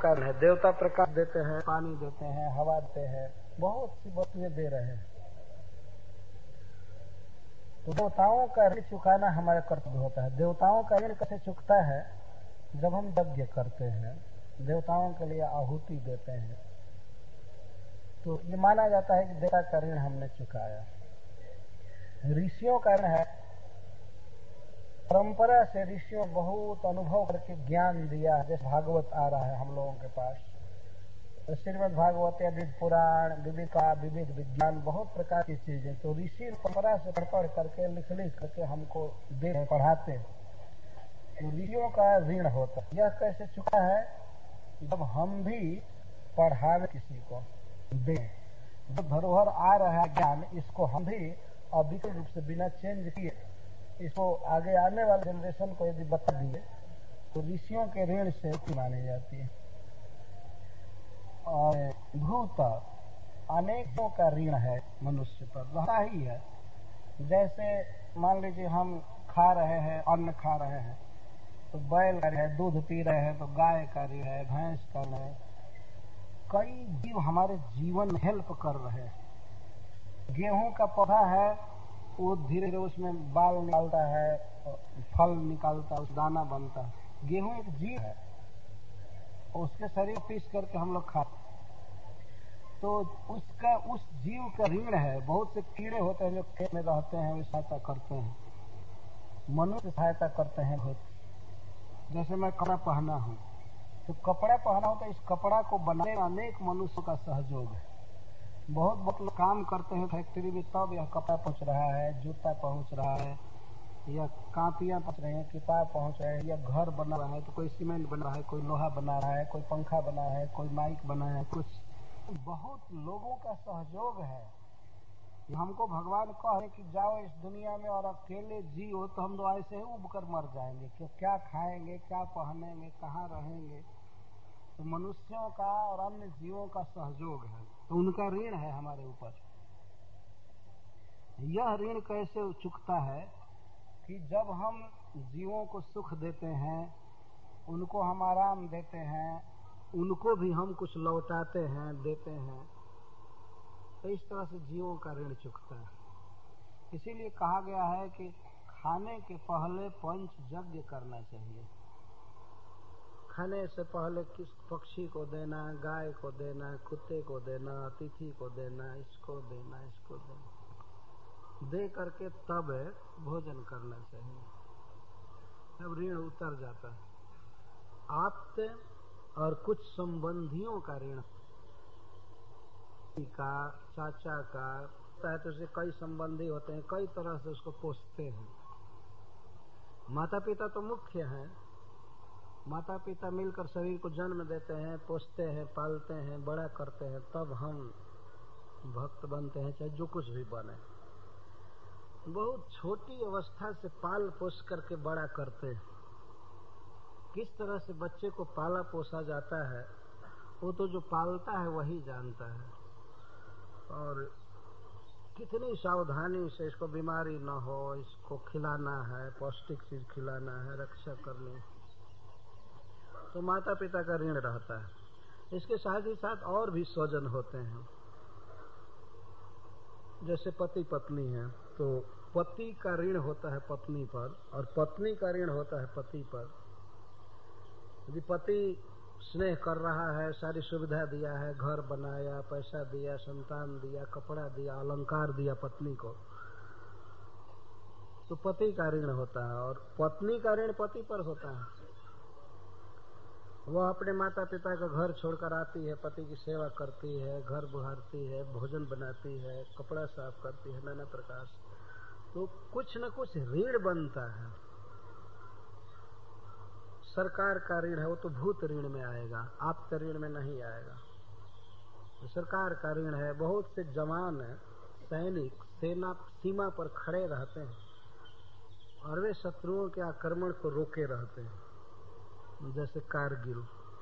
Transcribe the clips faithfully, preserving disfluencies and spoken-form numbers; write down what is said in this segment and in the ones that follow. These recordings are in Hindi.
का है। देवता प्रकाश देते हैं, पानी देते हैं, हवा देते हैं, बहुत सी वस्तुएं दे रहे हैं। तो देवताओं का ऋण चुकाना हमारा कर्तव्य होता है। देवताओं का ऋण कैसे चुकता है? जब हम यज्ञ करते हैं, देवताओं के लिए आहुति देते हैं, तो ये माना जाता है कि देवता का ऋण हमने चुकाया। ऋषियों का ऋण है, परंपरा से ऋषियों बहुत अनुभव करके ज्ञान दिया। जैसे भागवत आ रहा है हम लोगों के पास, श्रीमद् भागवत या विविध पुराण, विविध का विविध विज्ञान, बहुत प्रकार की चीजें तो ऋषि परंपरा से पढ़ पढ़ करके लिख लिख करके हमको दे पढ़ाते। तो ऋषियों का ऋण होता है। यह कैसे चुका है? जब हम भी पढ़ावे किसी को दें, जो धरोहर आ रहा है ज्ञान, इसको हम भी अविकल रूप से बिना चेंज किए इसको आगे आने वाले जनरेशन को यदि बता दिए तो ऋषियों के ऋण से मानी जाती है। और भूत अनेकों का ऋण है मनुष्य पर, रहता ही है। जैसे मान लीजिए हम खा रहे हैं, अन्न खा रहे हैं, तो बैल का ऋण है, दूध पी रहे हैं तो गाय का ऋण है, भैंस का ऋण है। कई जीव हमारे जीवन में हेल्प कर रहे हैं। गेहूं का पौधा है, वो धीरे धीरे उसमें बाल निकालता है, फल निकालता है, उस दाना बनता है। गेहूं एक जीव है, उसके शरीर पीस करके हम लोग खाते, तो उसका उस जीव का ऋण है। बहुत से कीड़े होते हैं जो खेत में रहते हैं, वे सहायता करते हैं, मनुष्य सहायता करते हैं बहुत। जैसे मैं कपड़ा पहना हूँ, तो कपड़ा पहना हो तो इस कपड़ा को बनाने में अनेक मनुष्यों का सहयोग है। बहुत बहुत लोग काम करते हैं फैक्ट्री में, तब यह कपड़ा पहुँच रहा है, जूता पहुँच रहा है, या कापियां पहुँच रही हैं, किताब पहुँच रहे हैं, या घर बना रहा है, तो कोई सीमेंट बना रहा है, कोई लोहा बना रहा है, कोई पंखा बना है, कोई माइक बना है, कुछ बहुत लोगों का सहयोग है। हमको भगवान कहे कि जाओ इस दुनिया में और अकेले जियो, तो हम लोग ऐसे ही उब कर मर जाएंगे कि क्या खाएंगे, क्या पहनेंगे, कहाँ रहेंगे। तो मनुष्यों का और अन्य जीवों का सहयोग है, तो उनका ऋण है हमारे ऊपर। यह ऋण कैसे चुकता है कि जब हम जीवों को सुख देते हैं, उनको हम आराम देते हैं, उनको भी हम कुछ लौटाते हैं, देते हैं, तो इस तरह से जीवों का ऋण चुकता है। इसीलिए कहा गया है कि खाने के पहले पंच यज्ञ करना चाहिए। खाने से पहले किस पक्षी को देना, गाय को देना, कुत्ते को देना, अतिथि को देना, इसको देना, इसको देना, दे करके तब भोजन करना चाहिए, तब ऋण उतर जाता है। आप्त और कुछ संबंधियों का ऋण, का, चाचा का, तो उसे कई संबंधी होते हैं, कई तरह से उसको पोषते हैं। माता पिता तो मुख्य हैं, माता पिता मिलकर शरीर को जन्म देते हैं, पोषते हैं, पालते हैं, बड़ा करते हैं, तब हम भक्त बनते हैं, चाहे जो कुछ भी बने। बहुत छोटी अवस्था से पाल पोष करके बड़ा करते हैं। किस तरह से बच्चे को पाला पोसा जाता है, वो तो जो पालता है वही जानता है। और कितनी सावधानी से इसको बीमारी न हो, इसको खिलाना है, पौष्टिक चीज खिलाना है, रक्षा करनी, तो माता पिता का ऋण रहता है। इसके साथ ही साथ और भी स्वजन होते हैं, जैसे पति पत्नी है, तो पति का ऋण होता है पत्नी पर और पत्नी का ऋण होता है पति पर। यदि पति स्नेह कर रहा है, सारी सुविधा दिया है, घर बनाया, पैसा दिया, संतान दिया, कपड़ा दिया, अलंकार दिया पत्नी को, तो पति का ऋण होता है। और पत्नी का ऋण पति पर होता है। वह अपने माता पिता का घर छोड़कर आती है, पति की सेवा करती है, घर बुहारती है, भोजन बनाती है, कपड़ा साफ करती है, नाना प्रकार से, तो कुछ न कुछ ऋण बनता है। सरकार का ऋण है, वो तो भूत ऋण में आएगा, आपके ऋण में नहीं आएगा। तो सरकार का ऋण है। बहुत से जवान सैनिक सेना सीमा पर खड़े रहते हैं और वे शत्रुओं के आक्रमण को रोके रहते हैं। जैसे कारगिल,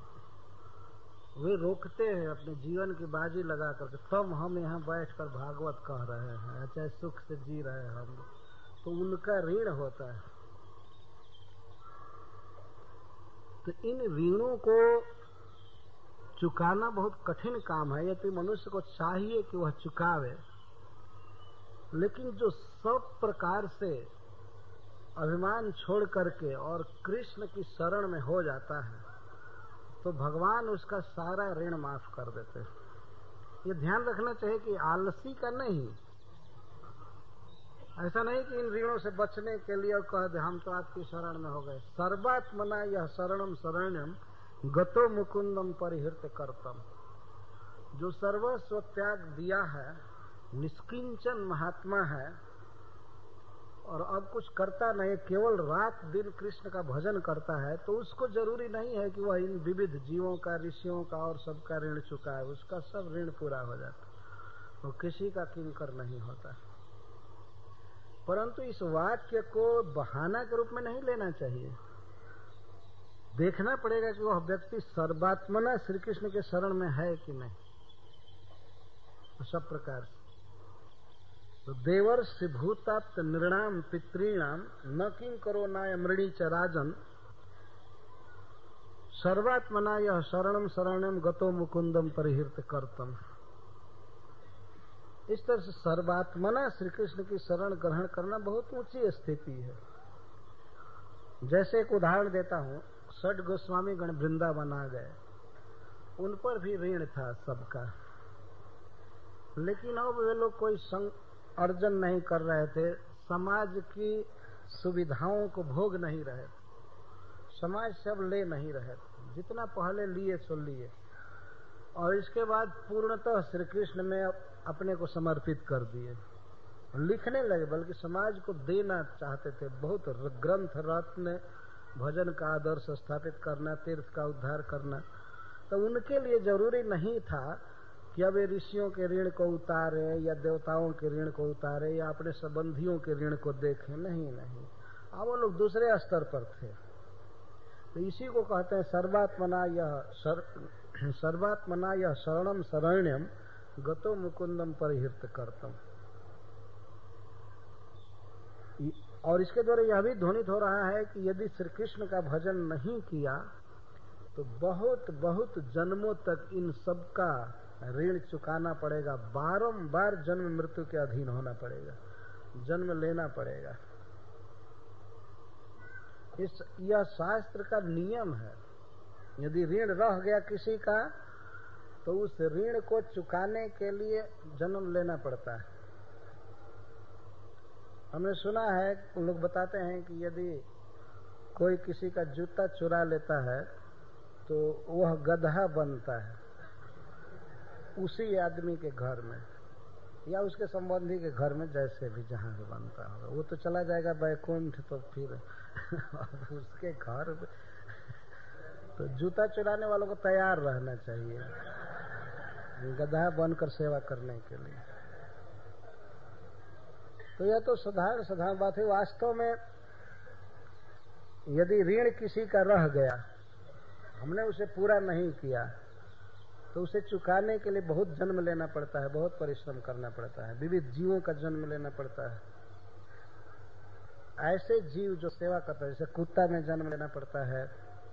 वे रोकते हैं अपने जीवन की बाजी लगा करके, तब हम यहाँ बैठकर भागवत कह रहे हैं, चाहे सुख से जी रहे हैं हम, तो उनका ऋण होता है। तो इन ऋणों को चुकाना बहुत कठिन काम है। यदि मनुष्य को चाहिए कि वह चुकावे, लेकिन जो सब प्रकार से अभिमान छोड़ करके और कृष्ण की शरण में हो जाता है, तो भगवान उसका सारा ऋण माफ कर देते हैं। ये ध्यान रखना चाहिए कि आलसी का नहीं, ऐसा नहीं कि इन ऋणों से बचने के लिए और कह दे हम तो आपकी शरण में हो गए। सर्वात्मना यह शरणम शरण्यम गतो मुकुंदम परिहृत करतम। जो सर्वस्व त्याग दिया है, निष्किंचन महात्मा है और अब कुछ करता नहीं, केवल रात दिन कृष्ण का भजन करता है, तो उसको जरूरी नहीं है कि वह इन विविध जीवों का, ऋषियों का और सबका ऋण चुकाए। उसका सब ऋण पूरा हो जाता, वो किसी का किंकर नहीं होता। परंतु इस वाक्य को बहाना के रूप में नहीं लेना चाहिए। देखना पड़ेगा कि वह व्यक्ति सर्वात्मना श्री कृष्ण के शरण में है कि नहीं। तो सब प्रकार से तो देवर्षि भूताप्त नृणाम पितॄणाम न किं करो नाय मृणी च राजन सर्वात्मना यह शरणम शरणम गतो मुकुंदम परिहृत करतम। इस तरह से सर्वात्मना श्री कृष्ण की शरण ग्रहण करना बहुत ऊंची स्थिति है। जैसे एक उदाहरण देता हूं, षट गोस्वामी गण वृंदावन आ गए, उन पर भी ऋण था सबका, लेकिन अब वे लोग कोई संग अर्जन नहीं कर रहे थे, समाज की सुविधाओं को भोग नहीं रहे थे, समाज सब ले नहीं रहे थे, जितना पहले लिए सो लिए, और इसके बाद पूर्णतः श्री कृष्ण में अपने को समर्पित कर दिए, लिखने लगे, बल्कि समाज को देना चाहते थे। बहुत ग्रंथ रत्न, भजन का आदर्श स्थापित करना, तीर्थ का उद्धार करना। तो उनके लिए जरूरी नहीं था कि अब ये ऋषियों के ऋण को उतारे या देवताओं के ऋण को उतारे या अपने संबंधियों के ऋण को देखें। नहीं नहीं, अब वो लोग दूसरे स्तर पर थे। तो इसी को कहते हैं सर्वात्मना यह सर, सर्वात्मना यह शरणम शरण्यम गतो मुकुंदम परिहृत करतम। और इसके द्वारा यह भी ध्वनित हो रहा है कि यदि श्री कृष्ण का भजन नहीं किया तो बहुत बहुत जन्मों तक इन सब का ऋण चुकाना पड़ेगा, बारंबार जन्म मृत्यु के अधीन होना पड़ेगा, जन्म लेना पड़ेगा। इस यह शास्त्र का नियम है। यदि ऋण रह गया किसी का तो उस ऋण को चुकाने के लिए जन्म लेना पड़ता है। हमने सुना है, लोग बताते हैं कि यदि कोई किसी का जूता चुरा लेता है तो वह गधा बनता है उसी आदमी के घर में या उसके संबंधी के घर में, जैसे भी जहां से बनता होगा। वो तो चला जाएगा वैकुंठ, तो फिर उसके घर तो जूता चुराने वालों को तैयार रहना चाहिए गधा बनकर सेवा करने के लिए। तो यह तो साधारण साधारण बात है। वास्तव में यदि ऋण किसी का रह गया, हमने उसे पूरा नहीं किया, तो उसे चुकाने के लिए बहुत जन्म लेना पड़ता है, बहुत परिश्रम करना पड़ता है, विविध जीवों का जन्म लेना पड़ता है। ऐसे जीव जो सेवा करता है, जैसे कुत्ता में जन्म लेना पड़ता है।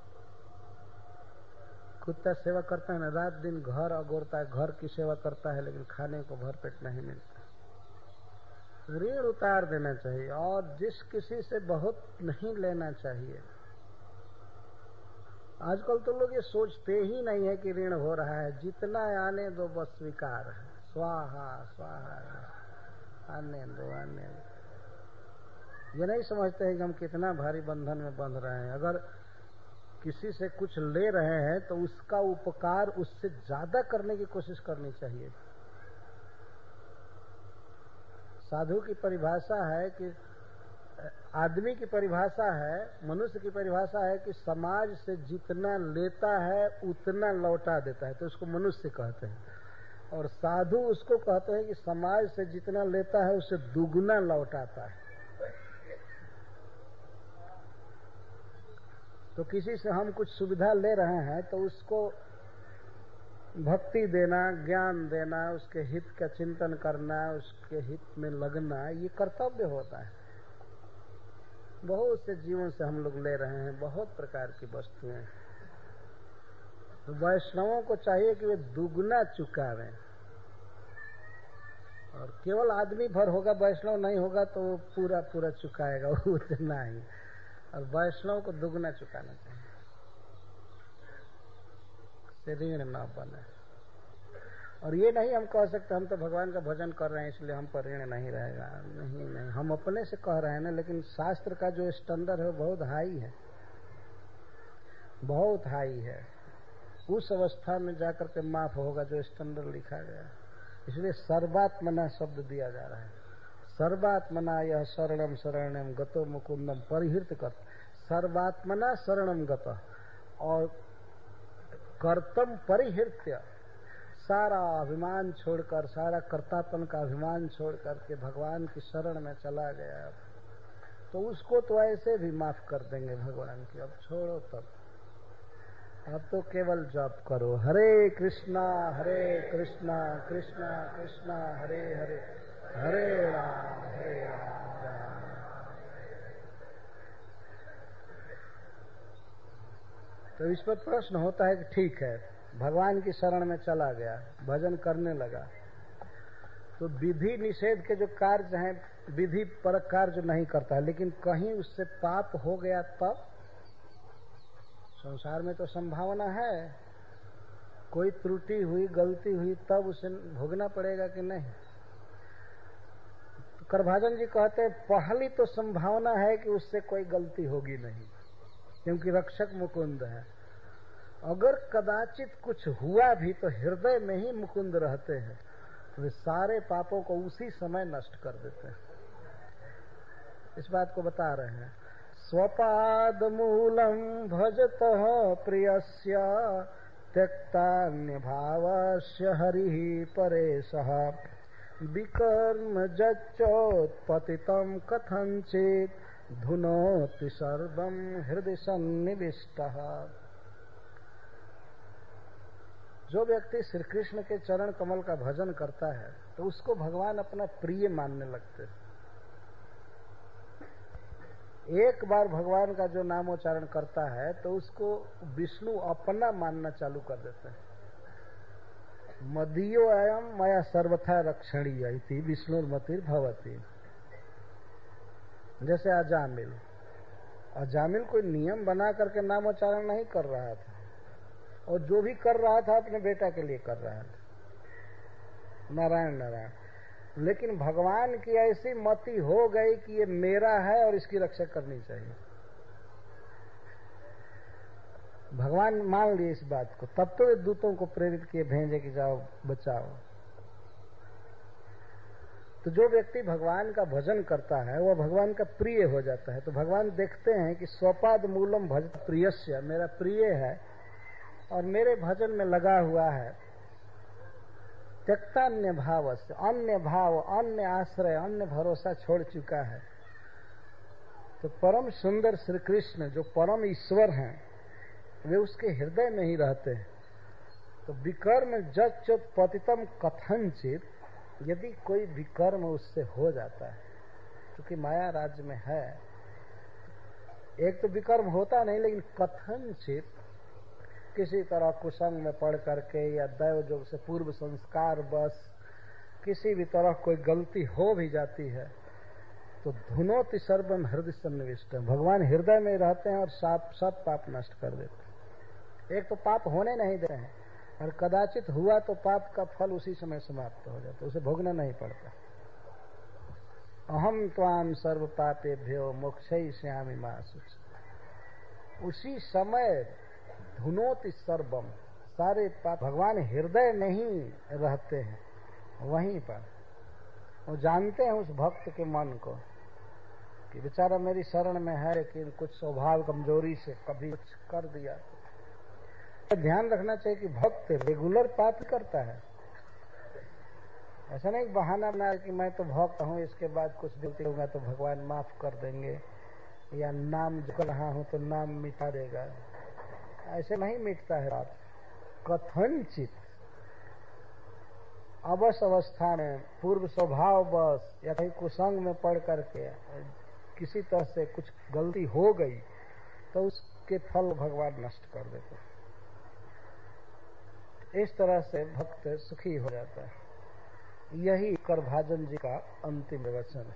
कुत्ता सेवा करता है ना, रात दिन घर अगोरता है, घर की सेवा करता है, लेकिन खाने को भरपेट नहीं मिलता। ऋण उतार देना चाहिए और जिस किसी से बहुत नहीं लेना चाहिए। आजकल तो लोग ये सोचते ही नहीं है कि ऋण हो रहा है, जितना आने दो बस स्वीकार है, स्वाहा स्वाहा, आने दो आने दो। ये नहीं समझते हैं कि हम कितना भारी बंधन में बंध रहे हैं। अगर किसी से कुछ ले रहे हैं तो उसका उपकार उससे ज्यादा करने की कोशिश करनी चाहिए। साधु की परिभाषा है कि आदमी की परिभाषा है, मनुष्य की परिभाषा है कि समाज से जितना लेता है उतना लौटा देता है, तो उसको मनुष्य कहते हैं। और साधु उसको कहते हैं कि समाज से जितना लेता है उससे दुगुना लौटाता है। तो किसी से हम कुछ सुविधा ले रहे हैं तो उसको भक्ति देना, ज्ञान देना, उसके हित का चिंतन करना, उसके हित में लगना, ये कर्तव्य होता है। बहुत से जीवों से हम लोग ले रहे हैं बहुत प्रकार की वस्तुएं, तो वैष्णवों को चाहिए कि वे दुगना चुकावें, और केवल आदमी भर होगा, वैष्णव नहीं होगा तो वो पूरा पूरा चुकाएगा उतना ही, और वैष्णव को दुगना चुकाना चाहिए, से ऋण न बने। और ये नहीं हम कह सकते हम तो भगवान का भजन कर रहे हैं इसलिए हम पर ऋण नहीं रहेगा, नहीं नहीं, हम अपने से कह रहे हैं ना, लेकिन शास्त्र का जो स्टैंडर्ड है वो बहुत हाई है, बहुत हाई है। उस अवस्था में जाकर के माफ होगा जो स्टैंडर्ड लिखा गया, इसलिए सर्वात्मना शब्द दिया जा रहा है। सर्वात्मना यह शरणम शरणम गतो मुकुंदम परिहृत कर, सर्वात्मना शरणम गत, और कर्तम परिहृत्य, सारा अभिमान छोड़कर, सारा कर्तापन का अभिमान छोड़कर के भगवान की शरण में चला गया, तो उसको तो ऐसे भी माफ कर देंगे भगवान की। अब छोड़ो, तब अब तो केवल जप करो, हरे कृष्णा हरे कृष्णा कृष्णा कृष्णा हरे हरे, हरे राम हरे राम राम। तो इस पर प्रश्न होता है कि ठीक है, भगवान की शरण में चला गया, भजन करने लगा, तो विधि निषेध के जो कार्य हैं, विधि परक कार्य नहीं करता है, लेकिन कहीं उससे पाप हो गया, तब संसार में तो संभावना है, कोई त्रुटि हुई, गलती हुई, तब उसे भोगना पड़ेगा कि नहीं। तो करभाजन जी कहते हैं पहली तो संभावना है कि उससे कोई गलती होगी नहीं, क्योंकि रक्षक मुकुंद है। अगर कदाचित कुछ हुआ भी तो हृदय में ही मुकुंद रहते हैं, तो वे सारे पापों को उसी समय नष्ट कर देते हैं। इस बात को बता रहे हैं। स्वपाद मूलम भजतः प्रियस्य त्यक्तान्य भावस्य हरिः परेशः विकर्म जच्चोत्पतितं कथंचित् धुनोति सर्वं हृदय सन्निविष्टः। जो व्यक्ति श्री कृष्ण के चरण कमल का भजन करता है तो उसको भगवान अपना प्रिय मानने लगते हैं। एक बार भगवान का जो नामोच्चारण करता है तो उसको विष्णु अपना मानना चालू कर देते हैं। मदीयो अयम मया सर्वथा रक्षणीय इति विष्णुर्मतिर भवति। जैसे अजामिल, अजामिल कोई नियम बना करके नामोच्चारण नहीं कर रहा था, और जो भी कर रहा था अपने बेटा के लिए कर रहा था, नारायण नारायण। लेकिन भगवान की ऐसी मति हो गई कि ये मेरा है और इसकी रक्षा करनी चाहिए। भगवान मान लिए इस बात को, तब तो दूतों को प्रेरित किए, भेजे कि जाओ बचाओ। तो जो व्यक्ति भगवान का भजन करता है वह भगवान का प्रिय हो जाता है। तो भगवान देखते हैं कि स्वपाद मूलम भजत प्रियस्य, मेरा प्रिय है और मेरे भजन में लगा हुआ है। त्यक्ता अन्य भाव से, अन्य भाव, अन्य आश्रय, अन्य भरोसा छोड़ चुका है। तो परम सुंदर श्री कृष्ण जो परम ईश्वर हैं वे उसके हृदय में ही रहते हैं। तो विकर्म जच्चोत्पतितम कथंचित, यदि कोई विकर्म उससे हो जाता है, क्योंकि माया राज्य में है, एक तो विकर्म होता नहीं, लेकिन कथंचित किसी तरह कुसंग में पड़ करके या दैव जोग से पूर्व संस्कार बस किसी भी तरह कोई गलती हो भी जाती है, तो धुनोति सर्वम हृदय सन्निविष्ट, भगवान हृदय में रहते हैं और सब सब पाप नष्ट कर देते हैं। एक तो पाप होने नहीं देते हैं, और कदाचित हुआ तो पाप का फल उसी समय समाप्त हो जाता, उसे भोगना नहीं पड़ता। अहम त्वाम सर्व पापेभ्यो मोक्षयिष्यामि मा शुचि, उसी समय धुनोति सर्वम, सारे पाप, भगवान हृदय में ही रहते हैं, वहीं पर वो जानते हैं उस भक्त के मन को कि बेचारा मेरी शरण में है, लेकिन कुछ स्वभाव कमजोरी से कभी कुछ कर दिया। तो ध्यान रखना चाहिए कि भक्त रेगुलर पाप करता है, ऐसा नहीं बहाना बना कि मैं तो भक्त हूँ, इसके बाद कुछ गलती होगा तो भगवान माफ कर देंगे, या नाम जो कर रहा हूँ तो नाम मिटा देगा। ऐसे नहीं मिटता है बात। कथनचित अवश्य अवस्था में, पूर्व स्वभाव बस या कहीं कुसंग में पड़ करके किसी तरह से कुछ गलती हो गई तो उसके फल भगवान नष्ट कर देते। इस तरह से भक्त सुखी हो जाता है। यही करभाजन जी का अंतिम वचन है।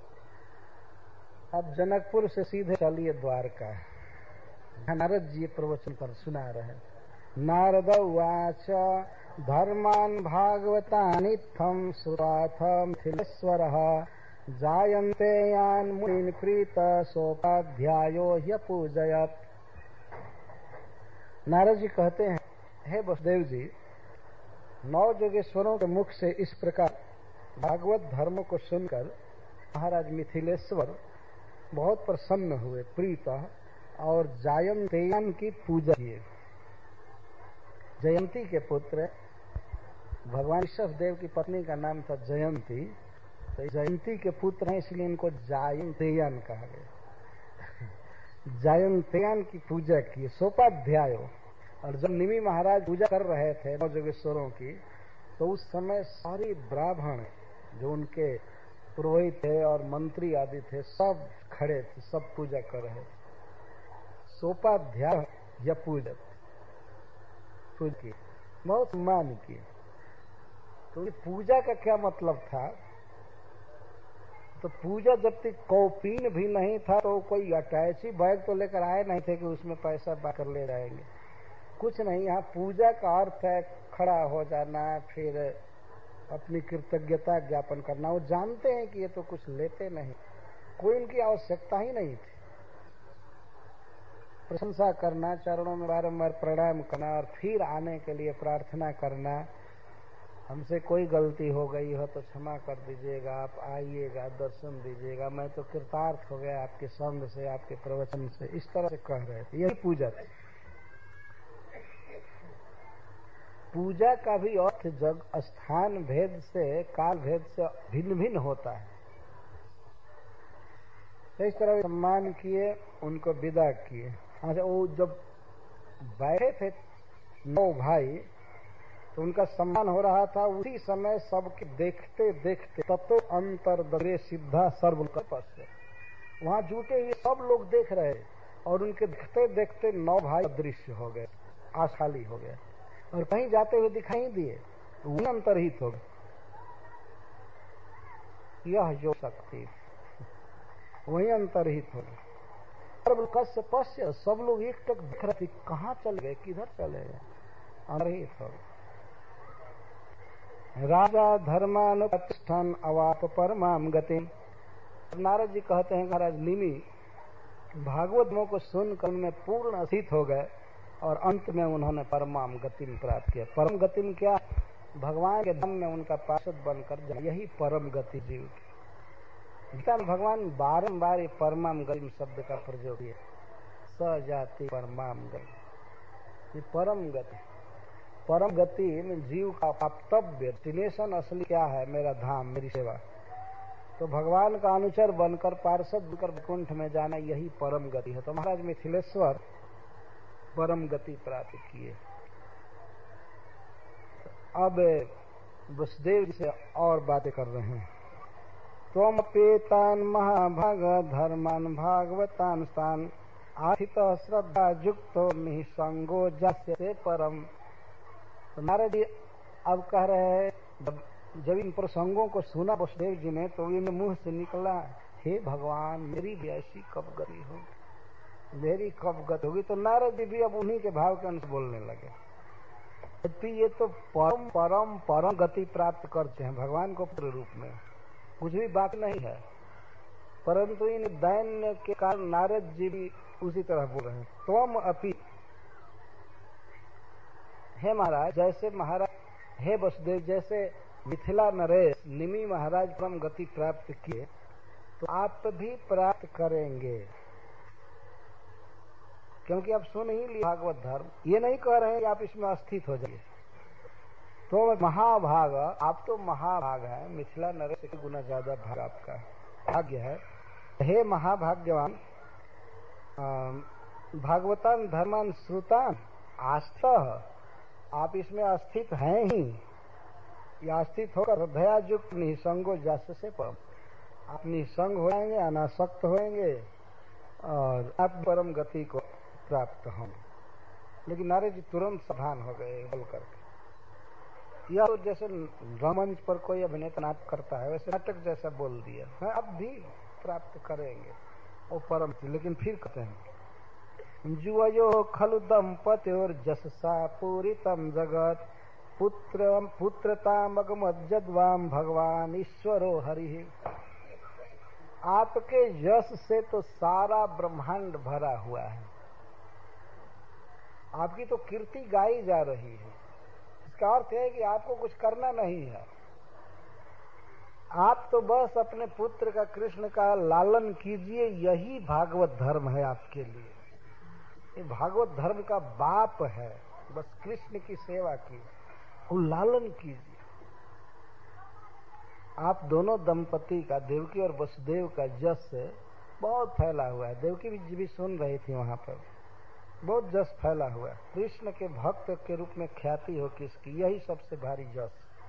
अब जनकपुर से सीधे चलिए द्वारका। नारद जी प्रवचन कर सुना रहे। नारद उवाच धर्मान् भागवतानित्थं सुराथ मिथिलेश्वरः जायन्ते यान् मुनीन् प्रीत सोपाध्यायो ह्यपूजयत्। नारद जी कहते हैं, हे वसुदेव जी, नौ जोगेश्वरों के मुख से इस प्रकार भागवत धर्म को सुनकर महाराज मिथिलेश्वर बहुत प्रसन्न हुए, प्रीत, और जायंतेयान की पूजा किए। जयंती के पुत्र भगवान ऋषभ देव की पत्नी का नाम था जयंती, तो जयंती के पुत्र हैं, इसलिए इनको जायंतेयान कहा गया। जायंतेयान की पूजा की, सोपाध्याय। और जब निमि महाराज पूजा कर रहे थे नौ जोगेश्वरों की, तो उस समय सारी ब्राह्मण जो उनके पुरोहित थे और मंत्री आदि थे, सब खड़े थे, सब पूजा कर रहे थे। सोपाध्याय या पूजक पूज की, बहुत सम्मान की। तो पूजा का क्या मतलब था? तो पूजा जब तक कौपीन भी नहीं था तो कोई अटैची बैग तो लेकर आए नहीं थे कि उसमें पैसा बाकर ले जाएंगे, कुछ नहीं। यहाँ पूजा का अर्थ है खड़ा हो जाना, फिर अपनी कृतज्ञता ज्ञापन करना। वो जानते हैं कि ये तो कुछ लेते नहीं, कोई इनकी आवश्यकता ही नहीं थी। प्रशंसा करना, चरणों में बारंबार प्रणाम करना और फिर आने के लिए प्रार्थना करना, हमसे कोई गलती हो गई हो तो क्षमा कर दीजिएगा, आप आइएगा, दर्शन दीजिएगा, मैं तो कृतार्थ हो गया आपके संग से, आपके प्रवचन से, इस तरह से कह रहे थे। यही पूजा थी। पूजा का भी अर्थ जग स्थान भेद से, काल भेद से भिन्न भिन्न होता है। तो इस तरह सम्मान किए, उनको विदा किए। अच्छा, वो जब बैठे थे नौ भाई तो उनका सम्मान हो रहा था। उसी समय सबके देखते देखते तत्व अंतर दरे सिद्धा सर्व पश्य, वहां जुटे हुए सब लोग देख रहे और उनके देखते देखते नौ भाई अदृश्य हो गए, आशाली हो गए और कहीं जाते हुए दिखाई दिए, वही अंतरहित हो गए। यह जो शक्ति वही अंतरहित हो गए। कस्य पश्य, सब लोग एक टक दिख रहे थे, कहाँ चले गए, किधर चले गए, अंतरहित हो गए। राजा धर्मानुप्रतिष्ठन अवाप परमाम गतिम। नारद जी कहते हैं महाराज निमि भागवतों को सुनकर उनमें पूर्ण स्थित हो गए और अंत में उन्होंने परमाम गतिम प्राप्त किया। परम गतिम क्या? भगवान के धाम में उनका पार्षद बनकर, यही परम गति जीव की। गीता में भगवान बारंबार ये परमाम गतिम शब्द का प्रयोग किया। स जाति परमाम गति, ये परम गति। परम गति में जीव का प्राप्तव्य डेस्टिनेशन असली क्या है? मेरा धाम, मेरी सेवा। तो भगवान का अनुचर बनकर, पार्षद बनकर वैकुंठ में जाना, यही परम गति है। तो महाराज मिथिलेश्वर परम गति प्राप्त किए। अब वसुदेव जी से और बातें कर रहे हैं। त्वम पेतान महाभाग धर्मान भागवतान स्थान आथित श्रद्धा युक्तो निसंगो जस्य परम। तो नारद जी अब कह रहे हैं, जब, जब इन प्रसंगों को सुना वसुदेव जी ने, तो इनके मुंह से निकला, हे भगवान, मेरी भी ऐसी कब गति होगी, मेरी कब गति होगी। तो नारद जी भी अब उन्हीं के भाव के अनुसार बोलने लगे। यद्यपि ये तो परम परम परम गति प्राप्त करते हैं भगवान को पुत्र रूप में, कुछ भी बात नहीं है, परंतु इन दैन्य के कारण नारद जी भी उसी तरह बोल रहे हैं। त्वम अपि, हे महाराज, जैसे महाराज, हे वसुदेव, जैसे मिथिला नरेश निमि महाराज परम गति प्राप्त किए, तो आप भी प्राप्त करेंगे, क्योंकि आप सुन ही लिए भागवत धर्म। ये नहीं कह रहे हैं कि आप इसमें अस्थित हो जाइए। तो महाभाग, आप तो महाभाग है, मिथिला नरेश से गुना ज्यादा भाग आपका भाग्य है। हे महाभाग्यवान, भागवतान धर्मान श्रुतान आस्था, आप इसमें अस्थित हैं ही, या स्थित होकर श्रद्धया युक्त निसंगो जस से परम, आप निसंग हो जाएंगे, अनासक्त होंगे और आप परम गति को प्राप्त होंगे। लेकिन नारद जी तुरंत सावधान हो गए बोल करके, यह तो जैसे रंगमंच पर कोई अभिनेता नाटक करता है वैसे नाटक जैसा बोल दिया है, अब भी प्राप्त करेंगे वो परम। लेकिन फिर कहते हैं जुवयो खलु दंपत्योर जससा पूरितम जगत पुत्र पुत्रतामगमज्जद्वाम भगवान ईश्वरो हरि। आपके यश से तो सारा ब्रह्मांड भरा हुआ है, आपकी तो कीर्ति गाई जा रही है। इसका अर्थ है कि आपको कुछ करना नहीं है, आप तो बस अपने पुत्र का कृष्ण का लालन कीजिए, यही भागवत धर्म है आपके लिए। ये भागवत धर्म का बाप है, बस कृष्ण की सेवा की, वो लालन कीजिए। आप दोनों दंपति का, देवकी और वसुदेव का जस बहुत फैला हुआ है। देवकी भी, भी सुन रही थी वहां पर, बहुत जस फैला हुआ है। कृष्ण के भक्त के रूप में ख्याति हो किसकी, यही सबसे भारी जस,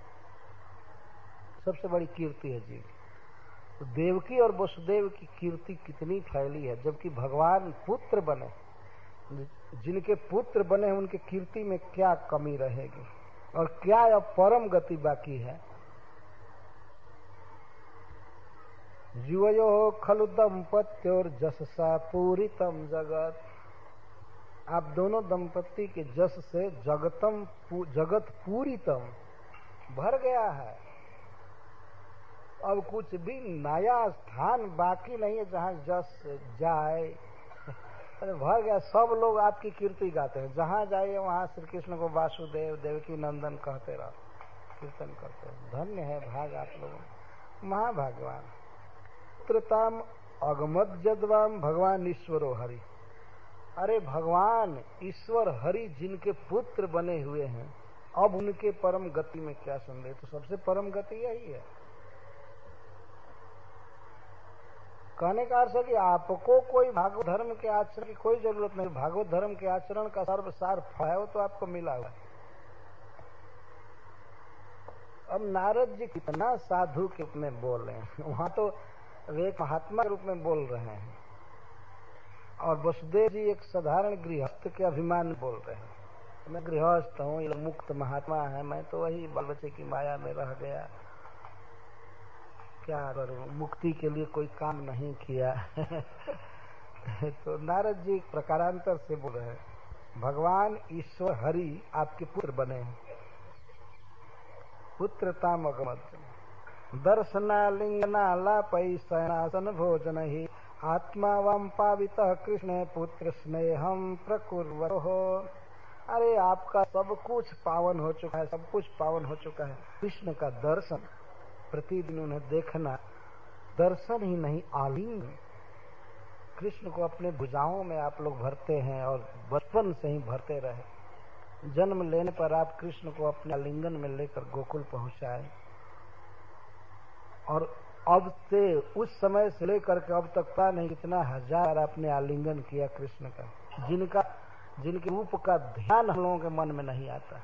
सबसे बड़ी कीर्ति है जी। तो देवकी और वसुदेव की कीर्ति कितनी फैली है, जबकि भगवान पुत्र बने, जिनके पुत्र बने उनके कीर्ति में क्या कमी रहेगी और क्या अब परम गति बाकी है। जुवयो खलु दंपत्योर जससा पूरितम जगत। आप दोनों दंपति के जस से जगतम जगत पूरितम भर गया है। अब कुछ भी नया स्थान बाकी नहीं है जहां जस जाए, अरे भर गया। सब लोग आपकी कीर्ति गाते हैं, जहां जाइए वहां श्री कृष्ण को वासुदेव देवकी नंदन कहते रहो, कीर्तन करते हैं। धन्य है भाग आप लोगों, महाभाग्यवान। पुत्रताम अगमज्जद्वाम भगवान ईश्वरो हरि। अरे भगवान ईश्वर हरि जिनके पुत्र बने हुए हैं, अब उनके परम गति में क्या संदेह। तो सबसे परम गति यही है। कहने का अर्थ है कि आपको कोई भागवत धर्म के आचरण की कोई जरूरत नहीं। भागवत धर्म के आचरण का सर्वसार फल है वो तो आपको मिला हुआ। अब नारद जी कितना साधु के रूप में बोल रहे हैं, वहां तो वे एक महात्मा के रूप में बोल रहे हैं, और वसुदेव जी एक साधारण गृहस्थ के अभिमान में बोल रहे हैं। मैं गृहस्थ हूँ, ये मुक्त महात्मा है, मैं तो वही बाल बच्चे की माया में रह गया, क्या करूं, मुक्ति के लिए कोई काम नहीं किया। तो नारद जी प्रकारांतर से बोल रहे हैं, भगवान ईश्वर हरि आपके पुत्र बने हैं। पुत्रताम अगमत दर्शनालिंगनालापै शयनासन भोजन ही आत्मा वाम पावित कृष्ण पुत्र स्नेहम प्रकुर्वतो। अरे आपका सब कुछ पावन हो चुका है, सब कुछ पावन हो चुका है। कृष्ण का दर्शन, प्रतिदिन उन्हें देखना, दर्शन ही नहीं आलिंगन। कृष्ण को अपने भुजाओं में आप लोग भरते हैं और बचपन से ही भरते रहे। जन्म लेने पर आप कृष्ण को अपने आलिंगन में लेकर गोकुल पहुंचाए, और अब से उस समय से लेकर के अब तक पता नहीं कितना हजार आपने आलिंगन किया कृष्ण का, जिनका जिनके रूप का ध्यान हम लोगों के मन में नहीं आता।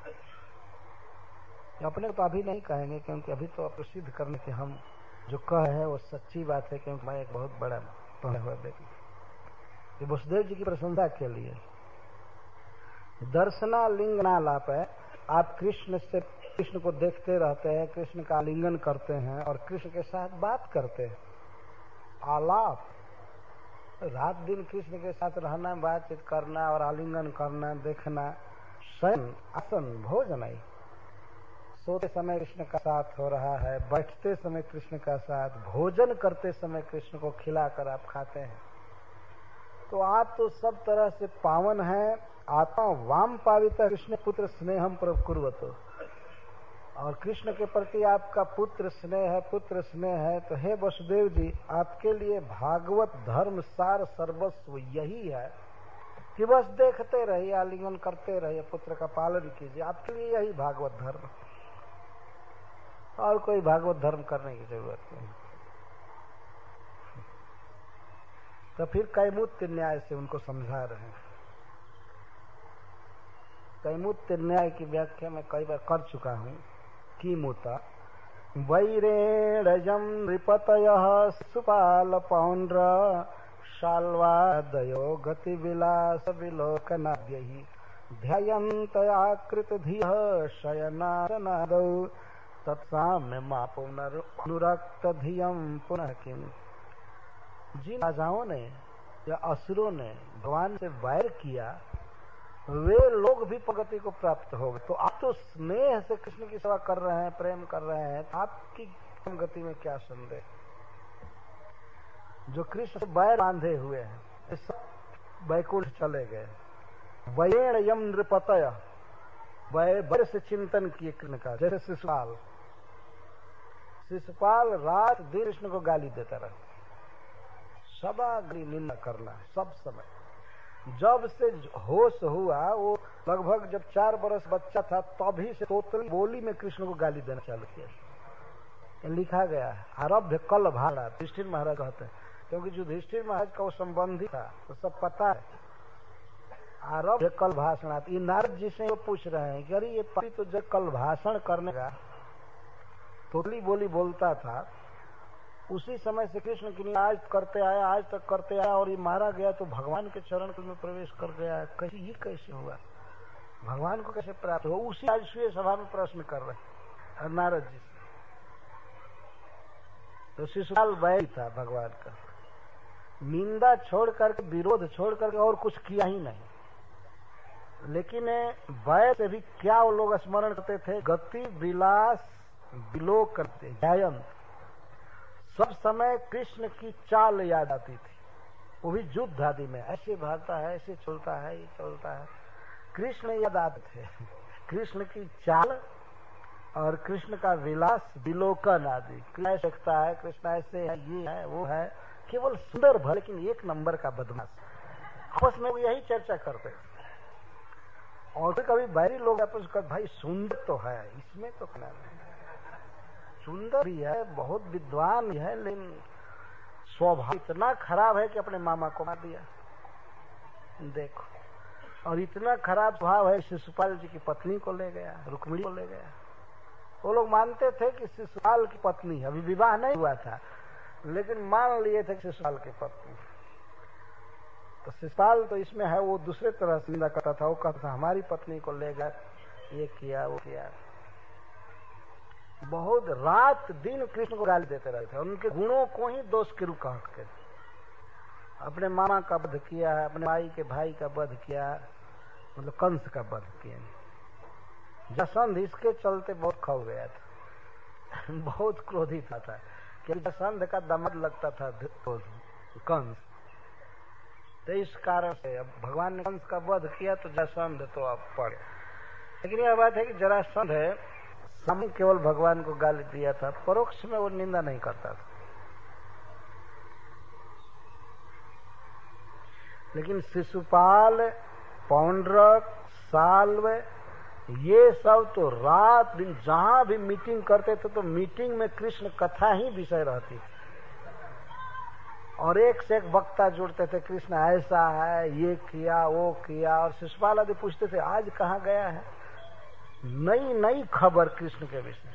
अपने तो अभी नहीं कहेंगे, क्योंकि अभी तो प्रसिद्ध करने के हम जो कहे हैं वो सच्ची बात है, क्योंकि मैं एक बहुत बड़ा पढ़ा हुआ व्यक्ति। वसुदेव जी की प्रशंसा के लिए दर्शना लिंगनालाप है। आप कृष्ण से कृष्ण को देखते रहते हैं, कृष्ण का आलिंगन करते हैं और कृष्ण के साथ बात करते हैं। आलाप, रात दिन कृष्ण के साथ रहना, बातचीत करना और आलिंगन करना, देखना। शयन आसन भोजन, सोते समय कृष्ण का साथ हो रहा है, बैठते समय कृष्ण का साथ, भोजन करते समय कृष्ण को खिलाकर आप खाते हैं। तो आप तो सब तरह से पावन हैं। आत्मा वाम पावित कृष्ण पुत्र स्नेहम प्रकुर्वतो। और कृष्ण के प्रति आपका पुत्र स्नेह है, पुत्र स्नेह है। तो हे वसुदेव जी, आपके लिए भागवत धर्म सार सर्वस्व यही है कि बस देखते रहिए, आलिंगन करते रहिए, पुत्र का पालन कीजिए। आपके लिए यही भागवत धर्म, और कोई भागवत धर्म करने की जरूरत नहीं। तो फिर कैमुत्य न्याय से उनको समझा रहे हैं। कैमुत्य न्याय की व्याख्या मैं कई बार कर चुका हूं। की मुता वैरेणजम नृपतयः सुपाल पौंड्र शाल्वादयो गति विलास विलोकनाद्यहि ध्यायन्तया धियः शयनासनादौ तत्साम्यमापुनरनुरक्त धियं पुनः किम। जिन राजाओं ने या असुरों ने भगवान से वैर किया वे लोग भी प्रगति को प्राप्त हो गए। तो आप तो स्नेह से कृष्ण की सेवा कर रहे हैं, प्रेम कर रहे हैं, आपकी गति में क्या संदेह। जो कृष्ण से वैर बांधे हुए हैं वैकुंठ चले गए। वयेण यम नृपतय वैर से चिंतन किए कृष्ण का। जैसे शिशुपाल शिशुपाल रात दिन कृष्ण को गाली देता रहा, सदा निंदा करना सब समय। जब से होश हुआ वो लगभग जब चार बरस बच्चा था तभी से तोतली बोली में कृष्ण को गाली देना चालू किया। लिखा गया है आरभ्य कल भाड़ा। युधिष्ठिर महाराज कहते हैं, क्योंकि युधिष्ठिर महाराज का वो संबंधी था तो सब पता है। आरभ्य कल भाषणात्। ये नारद जी से वो पूछ रहे हैं कि अरे ये पति तो जब कल भाषण करने का तोतली बोली बोलता था उसी समय से कृष्ण की आज करते आया, आज तक करते आया, और ये मारा गया तो भगवान के चरण में प्रवेश कर गया। कैसे ये कैसे हुआ, भगवान को कैसे प्राप्त हुआ। उसी आज सभा में प्रश्न कर रहे हैं नारद जी। तो शिशुपाल वैरी था भगवान का, निंदा छोड़ करके, विरोध छोड़ करके और कुछ किया ही नहीं। लेकिन वैर से भी क्या वो लोग स्मरण करते थे, गति विलास विलोक करते ध्यायंत। सब समय कृष्ण की चाल याद आती थी, वो भी युद्ध आदि में ऐसे भागता है, ऐसे चलता है, ये चलता है, कृष्ण याद आते थे। कृष्ण की चाल और कृष्ण का विलास विलोकन आदि। कृष्ण सकता है, कृष्ण ऐसे है, ये है, वो है, केवल सुंदर भर लेकिन एक नंबर का बदमाश। आपस में वो यही चर्चा करते। और कभी बैरी लोग आपस में भाई सुंदर तो है, इसमें तो क्या नहीं, सुंदर भी है, बहुत विद्वान भी है, लेकिन स्वभाव इतना खराब है कि अपने मामा को मार दिया। देखो, और इतना खराब स्वभाव है शिशुपाल जी की पत्नी को ले गया, रुक्मिणी को ले गया। वो लोग मानते थे कि शिशुपाल की पत्नी, अभी विवाह नहीं हुआ था, लेकिन मान लिए थे कि शिशुपाल की पत्नी। तो शिशुपाल तो इसमें है, वो दूसरे तरह से निंदा करता था। वो कहता था हमारी पत्नी को ले गया, ये किया, वो किया। बहुत रात दिन कृष्ण को गाली देते रहते थे, उनके गुणों को ही दोष के रूप कह के। अपने मामा का वध किया, अपने भाई के भाई का वध किया, मतलब कंस का वध किया। जसंध इसके चलते बहुत खो गया था, बहुत क्रोधित था, कि जसंध का दमद लगता था तो कंस। तो इस कारण से अब भगवान ने कंस का वध किया तो जसंध तो अब पड़े। लेकिन यह बात है कि जरासंध है सामने केवल भगवान को गाली दिया था, परोक्ष में वो निंदा नहीं करता था। लेकिन शिशुपाल, पौंड्रक, साल्व, ये सब तो रात दिन जहां भी मीटिंग करते थे तो मीटिंग में कृष्ण कथा ही विषय रहती थी, और एक से एक वक्ता जुड़ते थे, कृष्ण ऐसा है, ये किया, वो किया। और शिशुपाल आदि पूछते थे आज कहाँ गया है, नई नई खबर कृष्ण के विषय।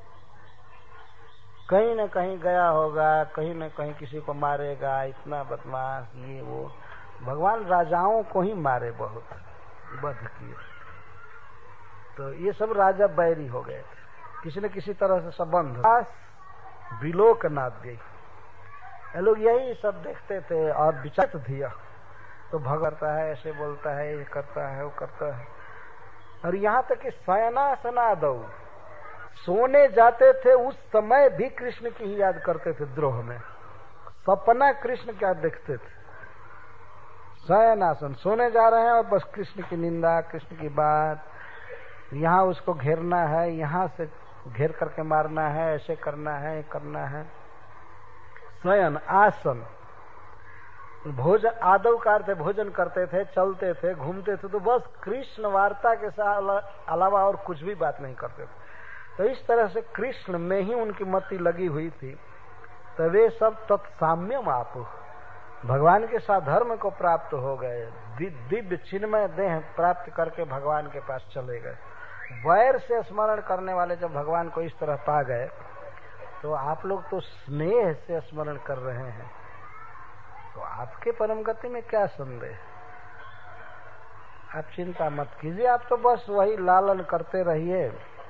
कहीं न कहीं गया होगा, कहीं न कहीं किसी को मारेगा, इतना बदमाश, ये वो। भगवान राजाओं को ही मारे, बहुत वध किए। तो ये सब राजा बैरी हो गए थे, किसी न किसी तरह से संबंध विलोक नाद गई। ये लोग यही सब देखते थे और विचलित धिया, तो भगवता है, ऐसे बोलता है, ये करता है, वो करता है। और यहाँ तक कि शयनासनादौ, सोने जाते थे उस समय भी कृष्ण की ही याद करते थे। द्रोह में सपना कृष्ण क्या देखते थे, शयनासन, सोने जा रहे हैं और बस कृष्ण की निंदा, कृष्ण की बात, यहाँ उसको घेरना है, यहाँ से घेर करके मारना है, ऐसे करना है, करना है। शयन आसन, भोजन आदव का अर्थ भोजन करते थे, चलते थे, घूमते थे, तो बस कृष्ण वार्ता के साथ अलावा और कुछ भी बात नहीं करते थे। तो इस तरह से कृष्ण में ही उनकी मति लगी हुई थी। तो वे सब तत्साम्यम आप भगवान के साथ धर्म को प्राप्त हो गए, दिव्य चिन्मय देह प्राप्त करके भगवान के पास चले गए। वैर से स्मरण करने वाले जब भगवान को इस तरह पा गए तो आप लोग तो स्नेह से स्मरण कर रहे हैं, तो आपके परम गति में क्या संदेह। आप चिंता मत कीजिए, आप तो बस वही लालन करते रहिए।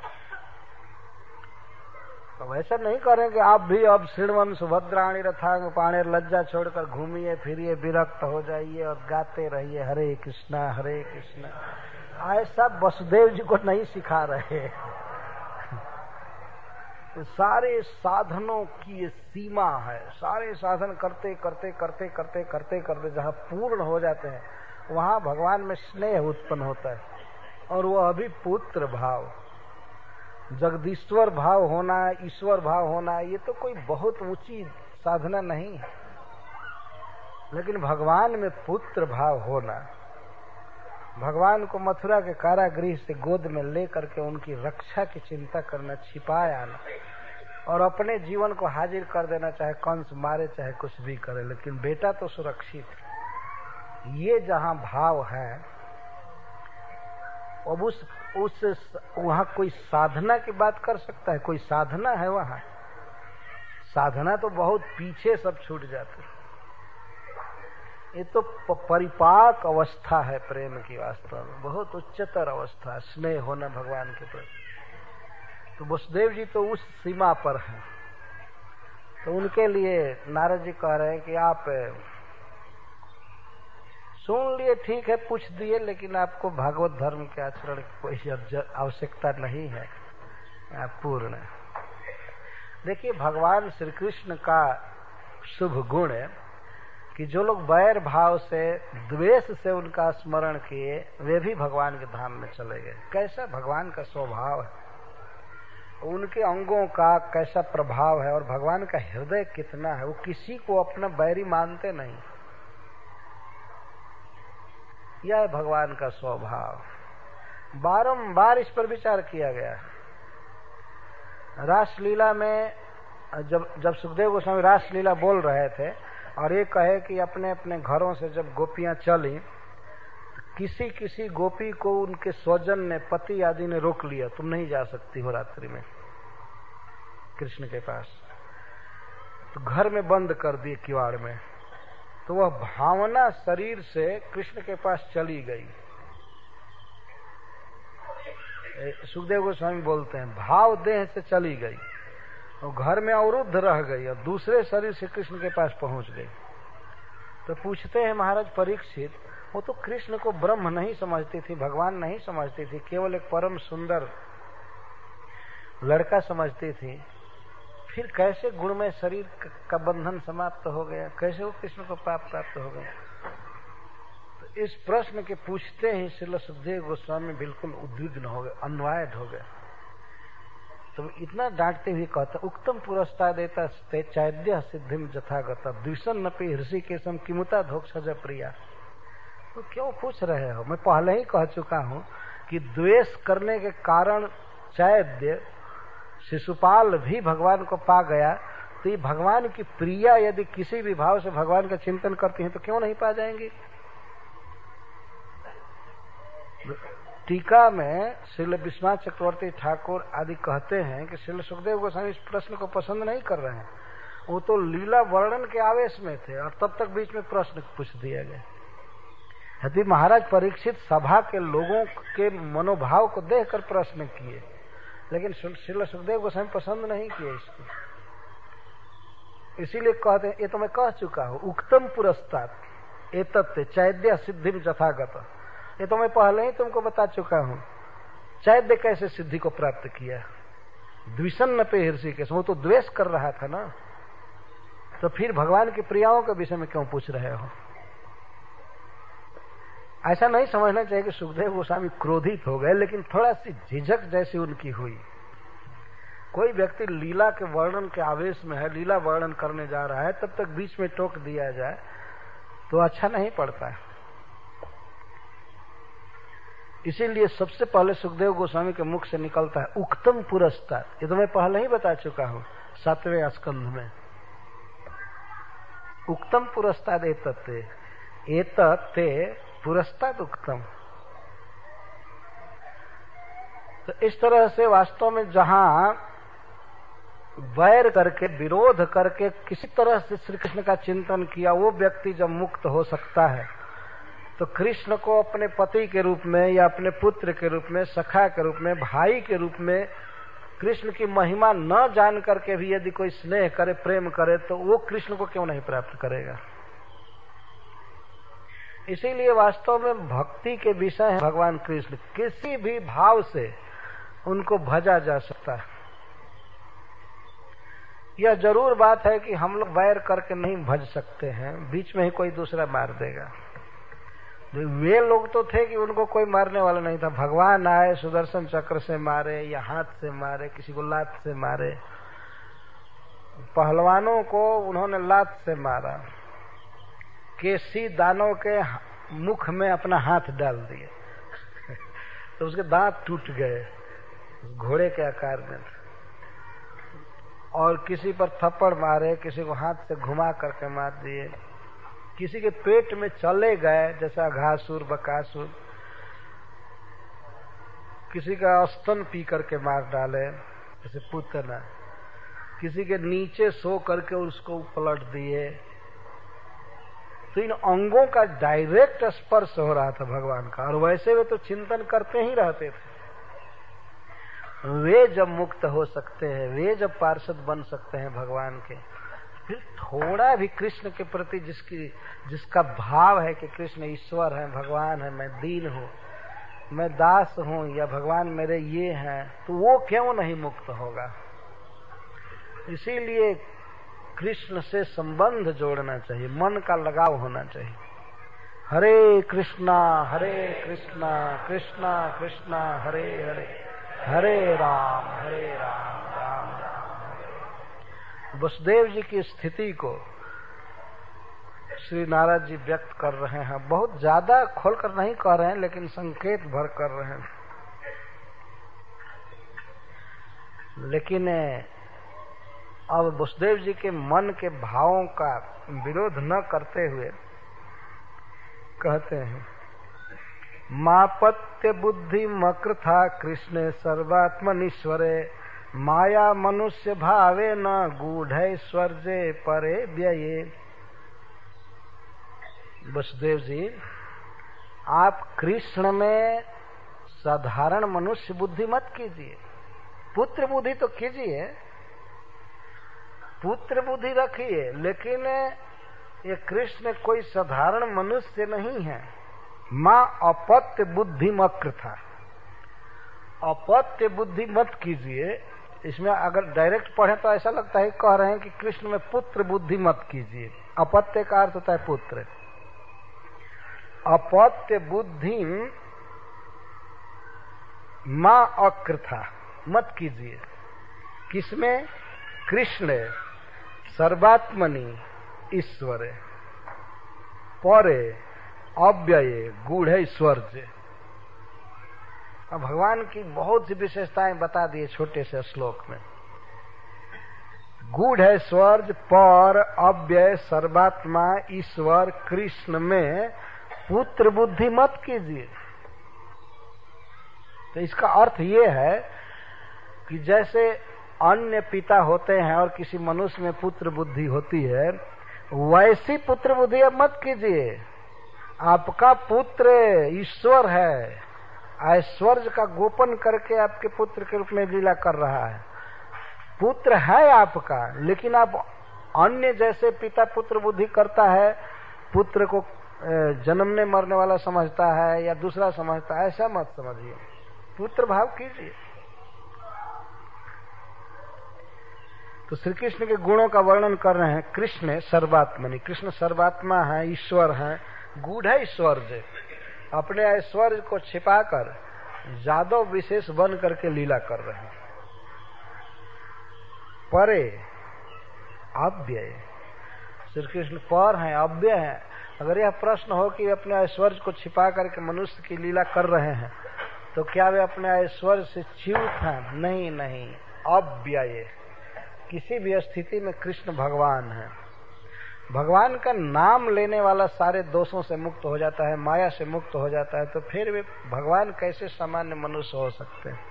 तो ऐसा नहीं करें कि आप भी अब श्रृणवन सुभद्राणी रथांग पाणे लज्जा छोड़कर घूमिए फिरिए, विरक्त हो जाइए और गाते रहिए हरे कृष्णा हरे कृष्णा। ऐसा वसुदेव जी को नहीं सिखा रहे। तो सारे साधनों की ये सीमा है, सारे साधन करते करते करते करते करते करते जहाँ पूर्ण हो जाते हैं वहाँ भगवान में स्नेह उत्पन्न होता है, और वो अभी पुत्र भाव, जगदीश्वर भाव होना, ईश्वर भाव होना, ये तो कोई बहुत ऊंची साधना नहीं है। लेकिन भगवान में पुत्र भाव होना, भगवान को मथुरा के कारागृह से गोद में लेकर के उनकी रक्षा की चिंता करना, छिपाए आना और अपने जीवन को हाजिर कर देना, चाहे कंस मारे चाहे कुछ भी करे, लेकिन बेटा तो सुरक्षित है। ये जहां भाव है, अब उस उस वहां कोई साधना की बात कर सकता है? कोई साधना है वहां? साधना तो बहुत पीछे सब छूट जाते हैं। ये तो परिपाक अवस्था है प्रेम की, वास्तव में बहुत उच्चतर अवस्था, स्नेह होना भगवान के प्रति। तो वसुदेव जी तो उस सीमा पर हैं। तो उनके लिए नारद जी कह रहे हैं कि आप सुन लिए, ठीक है, पूछ दिए, लेकिन आपको भागवत धर्म के आचरण की कोई आवश्यकता नहीं है, आप पूर्ण। देखिए, भगवान श्री कृष्ण का शुभ गुण है कि जो लोग वैर भाव से, द्वेष से उनका स्मरण किए, वे भी भगवान के धाम में चले गए। कैसा भगवान का स्वभाव है, उनके अंगों का कैसा प्रभाव है, और भगवान का हृदय कितना है। वो किसी को अपना बैरी मानते नहीं। यह है भगवान का स्वभाव। बारंबार इस पर विचार किया गया है। रासलीला में जब जब सुखदेव गोस्वामी रासलीला बोल रहे थे और ये कहे कि अपने अपने घरों से जब गोपियां चली, किसी किसी गोपी को उनके स्वजन ने, पति आदि ने रोक लिया, तुम नहीं जा सकती हो रात्रि में कृष्ण के पास। तो घर में बंद कर दिए किवाड़ में। तो वह भावना शरीर से कृष्ण के पास चली गई। सुखदेव गोस्वामी बोलते हैं भाव देह से चली गई और घर में अवरुद्ध रह गई और दूसरे शरीर से कृष्ण के पास पहुंच गई। तो पूछते हैं महाराज परीक्षित, वो तो कृष्ण को ब्रह्म नहीं समझती थी, भगवान नहीं समझती थी, केवल एक परम सुंदर लड़का समझती थी, फिर कैसे गुणमय शरीर का बंधन समाप्त हो गया, कैसे वो कृष्ण को पाप प्राप्त हो गया? तो इस प्रश्न के पूछते ही श्रील सुखदेव गोस्वामी बिल्कुल उद्विग्न हो गए, अनवायड हो गए। तो इतना डांटते हुए कहता, उक्तम पुरस्ताद देता चैद्य सिद्धिम जथागता द्विषन नपि ऋषिकेशम किमुता धोक्षज प्रिया। तो क्यों पूछ रहे हो? मैं पहले ही कह चुका हूं कि द्वेष करने के कारण चैद्य शिशुपाल भी भगवान को पा गया, तो ये भगवान की प्रिया यदि किसी भी भाव से भगवान का चिंतन करती हैं तो क्यों नहीं पा जाएंगी? टीका में श्रील विश्वनाथ चक्रवर्ती ठाकुर आदि कहते हैं कि श्रील सुखदेव गोस्वामी इस प्रश्न को पसंद नहीं कर रहे हैं। वो तो लीला वर्णन के आवेश में थे और तब तक बीच में प्रश्न पूछ दिया गया। यदि महाराज परीक्षित सभा के लोगों के मनोभाव को देखकर प्रश्न किए, लेकिन श्रील सुखदेव गोस्वामी पसंद नहीं किए इसको। इसीलिए कहते हैं, ये तो मैं कह चुका हूं, उक्तम पुरस्तात् एतत् चैद्य सिद्धिम जथागत। ये तो मैं पहले ही तुमको बता चुका हूं, चैद्य कैसे सिद्धि को प्राप्त किया। द्विषन्न पे ऋषिकेश, वो तो द्वेष कर रहा था ना, तो फिर भगवान की प्रियाओं के विषय में क्यों पूछ रहे हो? ऐसा नहीं समझना चाहिए कि सुखदेव गोस्वामी क्रोधित हो गए, लेकिन थोड़ा सी झिझक जैसी उनकी हुई। कोई व्यक्ति लीला के वर्णन के आवेश में है, लीला वर्णन करने जा रहा है, तब तक बीच में टोक दिया जाए तो अच्छा नहीं पड़ता है। इसीलिए सबसे पहले सुखदेव गोस्वामी के मुख से निकलता है उक्तम पुरस्तात्। ये तो मैं पहले ही बता चुका हूं सातवें स्कंध में। उक्तम पुरस्तात् एतत् एतत् पुरस्तात् उक्तम। तो इस तरह से वास्तव में जहां वैर करके, विरोध करके किसी तरह से श्री कृष्ण का चिंतन किया, वो व्यक्ति जब मुक्त हो सकता है, तो तो कृष्ण को अपने पति के रूप में या अपने पुत्र के रूप में, सखा के रूप में, भाई के रूप में कृष्ण की महिमा न जान करके भी यदि कोई स्नेह करे, प्रेम करे, तो वो कृष्ण को क्यों नहीं प्राप्त करेगा? इसीलिए वास्तव में भक्ति के विषय है भगवान कृष्ण। किसी भी भाव से उनको भजा जा सकता है। यह जरूर बात है कि हम लोग वैर करके नहीं भज सकते हैं, बीच में ही कोई दूसरा मार देगा। वे लोग तो थे कि उनको कोई मारने वाला नहीं था। भगवान आए, सुदर्शन चक्र से मारे या हाथ से मारे, किसी को लात से मारे। पहलवानों को उन्होंने लात से मारा, केसी दानव के मुख में अपना हाथ डाल दिए तो उसके दांत टूट गए घोड़े के आकार में। और किसी पर थप्पड़ मारे, किसी को हाथ से घुमा करके मार दिए, किसी के पेट में चले गए जैसा घासुर, बकासुर, किसी का स्तन पी करके मार डाले जैसे पूतना, किसी के नीचे सो करके उसको पलट दिए। तो इन अंगों का डायरेक्ट स्पर्श हो रहा था भगवान का, और वैसे वे तो चिंतन करते ही रहते थे। वे जब मुक्त हो सकते हैं, वे जब पार्षद बन सकते हैं भगवान के, फिर थोड़ा भी कृष्ण के प्रति जिसकी जिसका भाव है कि कृष्ण ईश्वर है, भगवान है, मैं दीन हूँ, मैं दास हूँ, या भगवान मेरे ये हैं, तो वो क्यों नहीं मुक्त होगा? इसीलिए कृष्ण से संबंध जोड़ना चाहिए, मन का लगाव होना चाहिए। हरे कृष्णा हरे कृष्णा कृष्णा कृष्णा हरे हरे, हरे राम हरे राम राम राम हरे। वसुदेव जी की स्थिति को श्री नारद जी व्यक्त कर रहे हैं। बहुत ज्यादा खोलकर नहीं कह रहे हैं, लेकिन संकेत भर कर रहे हैं। लेकिन अब वसुदेव जी के मन के भावों का विरोध न करते हुए कहते हैं, मापत्य बुद्धि मकृथा कृष्णे सर्वात्मनीश्वरे, माया मनुष्य भावे न गूढ़ैश्वर्ये परे व्यये। वसुदेव जी, आप कृष्ण में साधारण मनुष्य बुद्धि मत कीजिए, पुत्र बुद्धि तो कीजिए, पुत्र बुद्धि रखिए, लेकिन ये कृष्ण कोई साधारण मनुष्य नहीं है। मां अपत्य बुद्धि मक्र था, अपत्य बुद्धि मत कीजिए। इसमें अगर डायरेक्ट पढ़े तो ऐसा लगता है कह रहे हैं कि कृष्ण में पुत्र बुद्धि मत कीजिए। अपत्य का अर्थ होता है पुत्र। अपत्य बुद्धि मां अकृथा मत कीजिए। किसमें? कृष्ण सर्वात्मनि ईश्वरे परे अव्यये गूढ़ैश्वर्ये। अब भगवान की बहुत सी विशेषताएं बता दिए छोटे से श्लोक में। गूढ़ैश्वर्य, पर, अव्यय, सर्वात्मा, ईश्वर, कृष्ण में पुत्र बुद्धि मत कीजिए। तो इसका अर्थ ये है कि जैसे अन्य पिता होते हैं और किसी मनुष्य में पुत्र बुद्धि होती है, वैसी पुत्र बुद्धि अब मत कीजिए। आपका पुत्र ईश्वर है, ऐश्वर्य का गोपन करके आपके पुत्र के रूप में लीला कर रहा है। पुत्र है आपका, लेकिन आप अन्य जैसे पिता पुत्र बुद्धि करता है, पुत्र को जन्मने मरने वाला समझता है या दूसरा समझता है, ऐसा मत समझिए। पुत्र भाव कीजिए। तो श्री कृष्ण के गुणों का वर्णन कर रहे हैं। कृष्ण सर्वात्मनि, कृष्ण सर्वात्मा है, ईश्वर है। गूढ़ ऐश्वर्य, अपने ऐश्वर्य को छिपाकर यादव विशेष बन करके लीला कर रहे हैं। परे अव्यय, श्री कृष्ण पर हैं, अव्यय हैं। अगर यह प्रश्न हो कि अपने ऐश्वर्य को छिपा करके मनुष्य की लीला कर रहे हैं, तो क्या वे अपने ऐश्वर्य से च्युत हैं? नहीं नहीं, अव्यय। किसी भी स्थिति में कृष्ण भगवान है। भगवान का नाम लेने वाला सारे दोषों से मुक्त हो जाता है, माया से मुक्त हो जाता है, तो फिर वे भगवान कैसे सामान्य मनुष्य हो सकते हैं?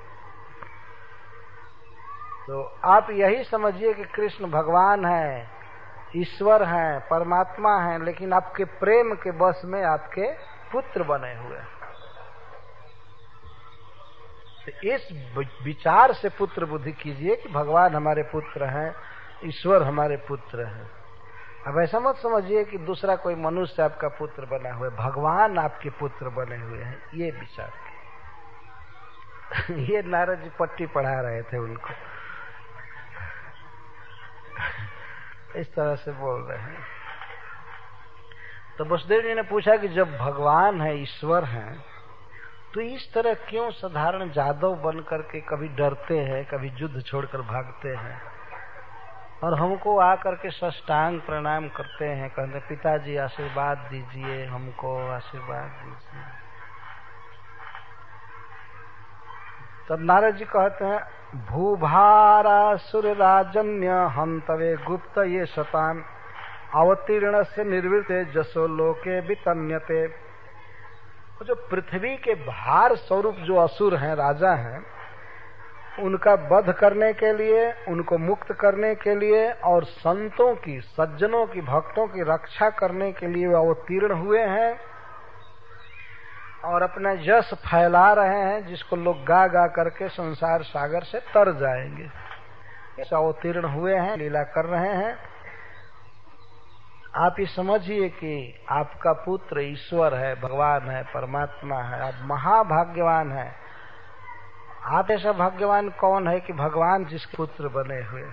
तो आप यही समझिए कि कृष्ण भगवान है, ईश्वर हैं, परमात्मा हैं, लेकिन आपके प्रेम के बस में आपके पुत्र बने हुए हैं। तो इस विचार से पुत्र बुद्धि कीजिए कि भगवान हमारे पुत्र हैं, ईश्वर हमारे पुत्र हैं। अब ऐसा मत समझिए कि दूसरा कोई मनुष्य आपका पुत्र बना हुआ है, भगवान आपके पुत्र बने हुए हैं, ये विचार। ये नारद जी पट्टी पढ़ा रहे थे उनको, इस तरह से बोल रहे हैं। तो वसुदेव जी ने पूछा कि जब भगवान है, ईश्वर हैं, तो इस तरह क्यों साधारण जादव बन करके कभी डरते हैं, कभी युद्ध छोड़कर भागते हैं और हमको आकर के साष्टांग प्रणाम करते हैं, कहते पिताजी आशीर्वाद दीजिए, हमको आशीर्वाद दीजिए। तब नारद जी कहते हैं भूभारासुर राजन्य हंतवे गुप्त ये शतान अवतीर्ण से निर्वृत्ते जसो लोके वितन्यते। जो पृथ्वी के भार स्वरूप जो असुर हैं, राजा हैं, उनका वध करने के लिए, उनको मुक्त करने के लिए और संतों की, सज्जनों की, भक्तों की रक्षा करने के लिए वे अवतीर्ण हुए हैं और अपना यश फैला रहे हैं, जिसको लोग गा गा करके संसार सागर से तर जाएंगे। ऐसा अवतीर्ण हुए हैं, लीला कर रहे हैं। आप ये समझिए कि आपका पुत्र ईश्वर है, भगवान है, परमात्मा है, आप महाभाग्यवान हैं। आप ऐसा भाग्यवान कौन है कि भगवान जिसके पुत्र बने हुए।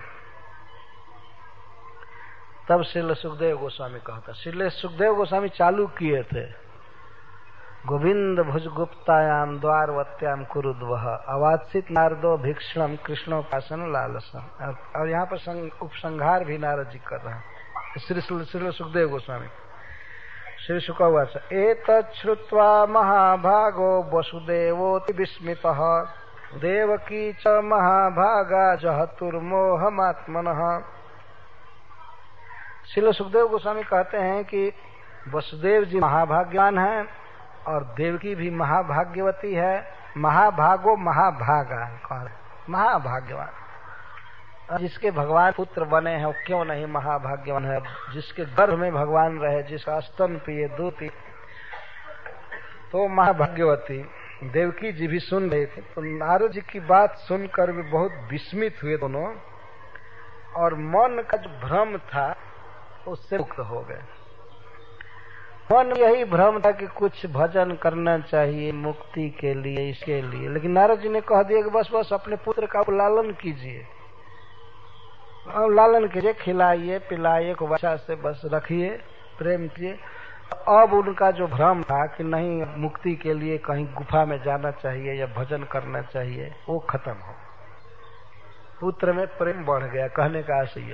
तब श्रील सुखदेव गोस्वामी कहता, श्रील सुखदेव गोस्वामी चालू किए थे गोविंद भुज गुप्तायाम द्वारवत्याम कुरुद्वह अवात्सित नारदो भिक्षणम कृष्णोपासन लालसम। और यहाँ पर उपसंहार भी नारद जी कर रहे हैं, श्री श्री सुखदेव गोस्वामी। श्री शुकवाच एतत् श्रुत्वा महाभागो वसुदेवोति विस्मितः देवकी च महाभागा जहतुर्मोहमात्मनः। श्री सुखदेव गोस्वामी कहते हैं कि वसुदेव जी महाभाग्यवान हैं और देवकी भी महाभाग्यवती है। महाभागो महाभागा, महाभाग्यवान। जिसके भगवान पुत्र बने हैं वो क्यों नहीं महाभाग्यवान है। जिसके गर्भ में भगवान रहे, जिसका स्तन पिए, दूध पिए, तो महाभाग्यवती। देवकी जी भी सुन रहे थे, तो नारद जी की बात सुनकर भी बहुत विस्मित हुए दोनों, और मन का जो भ्रम था उससे मुक्त हो गए। मन यही भ्रम था कि कुछ भजन करना चाहिए मुक्ति के लिए, इसके लिए, लेकिन नारद जी ने कह दिया कि बस बस अपने पुत्र का लालन कीजिए, लालन कीजिए, खिलाइए पिलाइए, खूब अच्छा से बस रखिए, प्रेम किए। अब उनका जो भ्रम था कि नहीं मुक्ति के लिए कहीं गुफा में जाना चाहिए या भजन करना चाहिए, वो खत्म हो। पुत्र में प्रेम बढ़ गया, कहने का आशय।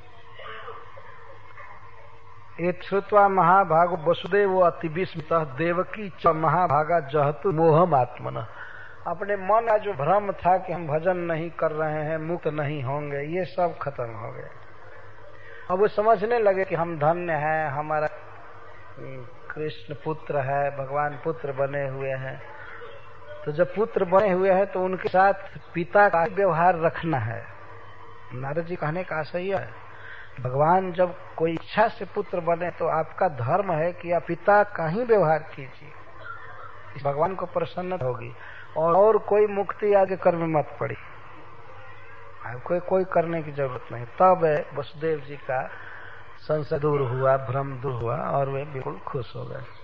एक श्रुत्वा महाभाग वसुदेव अति विस्मित देवकी च महाभागा जहतु मोहमात्मन। अपने मन का जो भ्रम था कि हम भजन नहीं कर रहे हैं, मुक्त नहीं होंगे, ये सब खत्म हो गया। अब वो समझने लगे कि हम धन्य हैं, हमारा कृष्ण पुत्र है, भगवान पुत्र बने हुए हैं। तो जब पुत्र बने हुए हैं तो उनके साथ पिता का व्यवहार रखना है। नारद जी कहने का आशय है, भगवान जब कोई इच्छा से पुत्र बने तो आपका धर्म है कि आप पिता का ही व्यवहार कीजिए, भगवान को प्रसन्न होगी। और, और कोई मुक्ति आगे कर्म मत पड़ी, आपको कोई करने की जरूरत नहीं। तब वसुदेव जी का संशय दूर हुआ, भ्रम दूर हुआ और वे बिल्कुल खुश हो गए।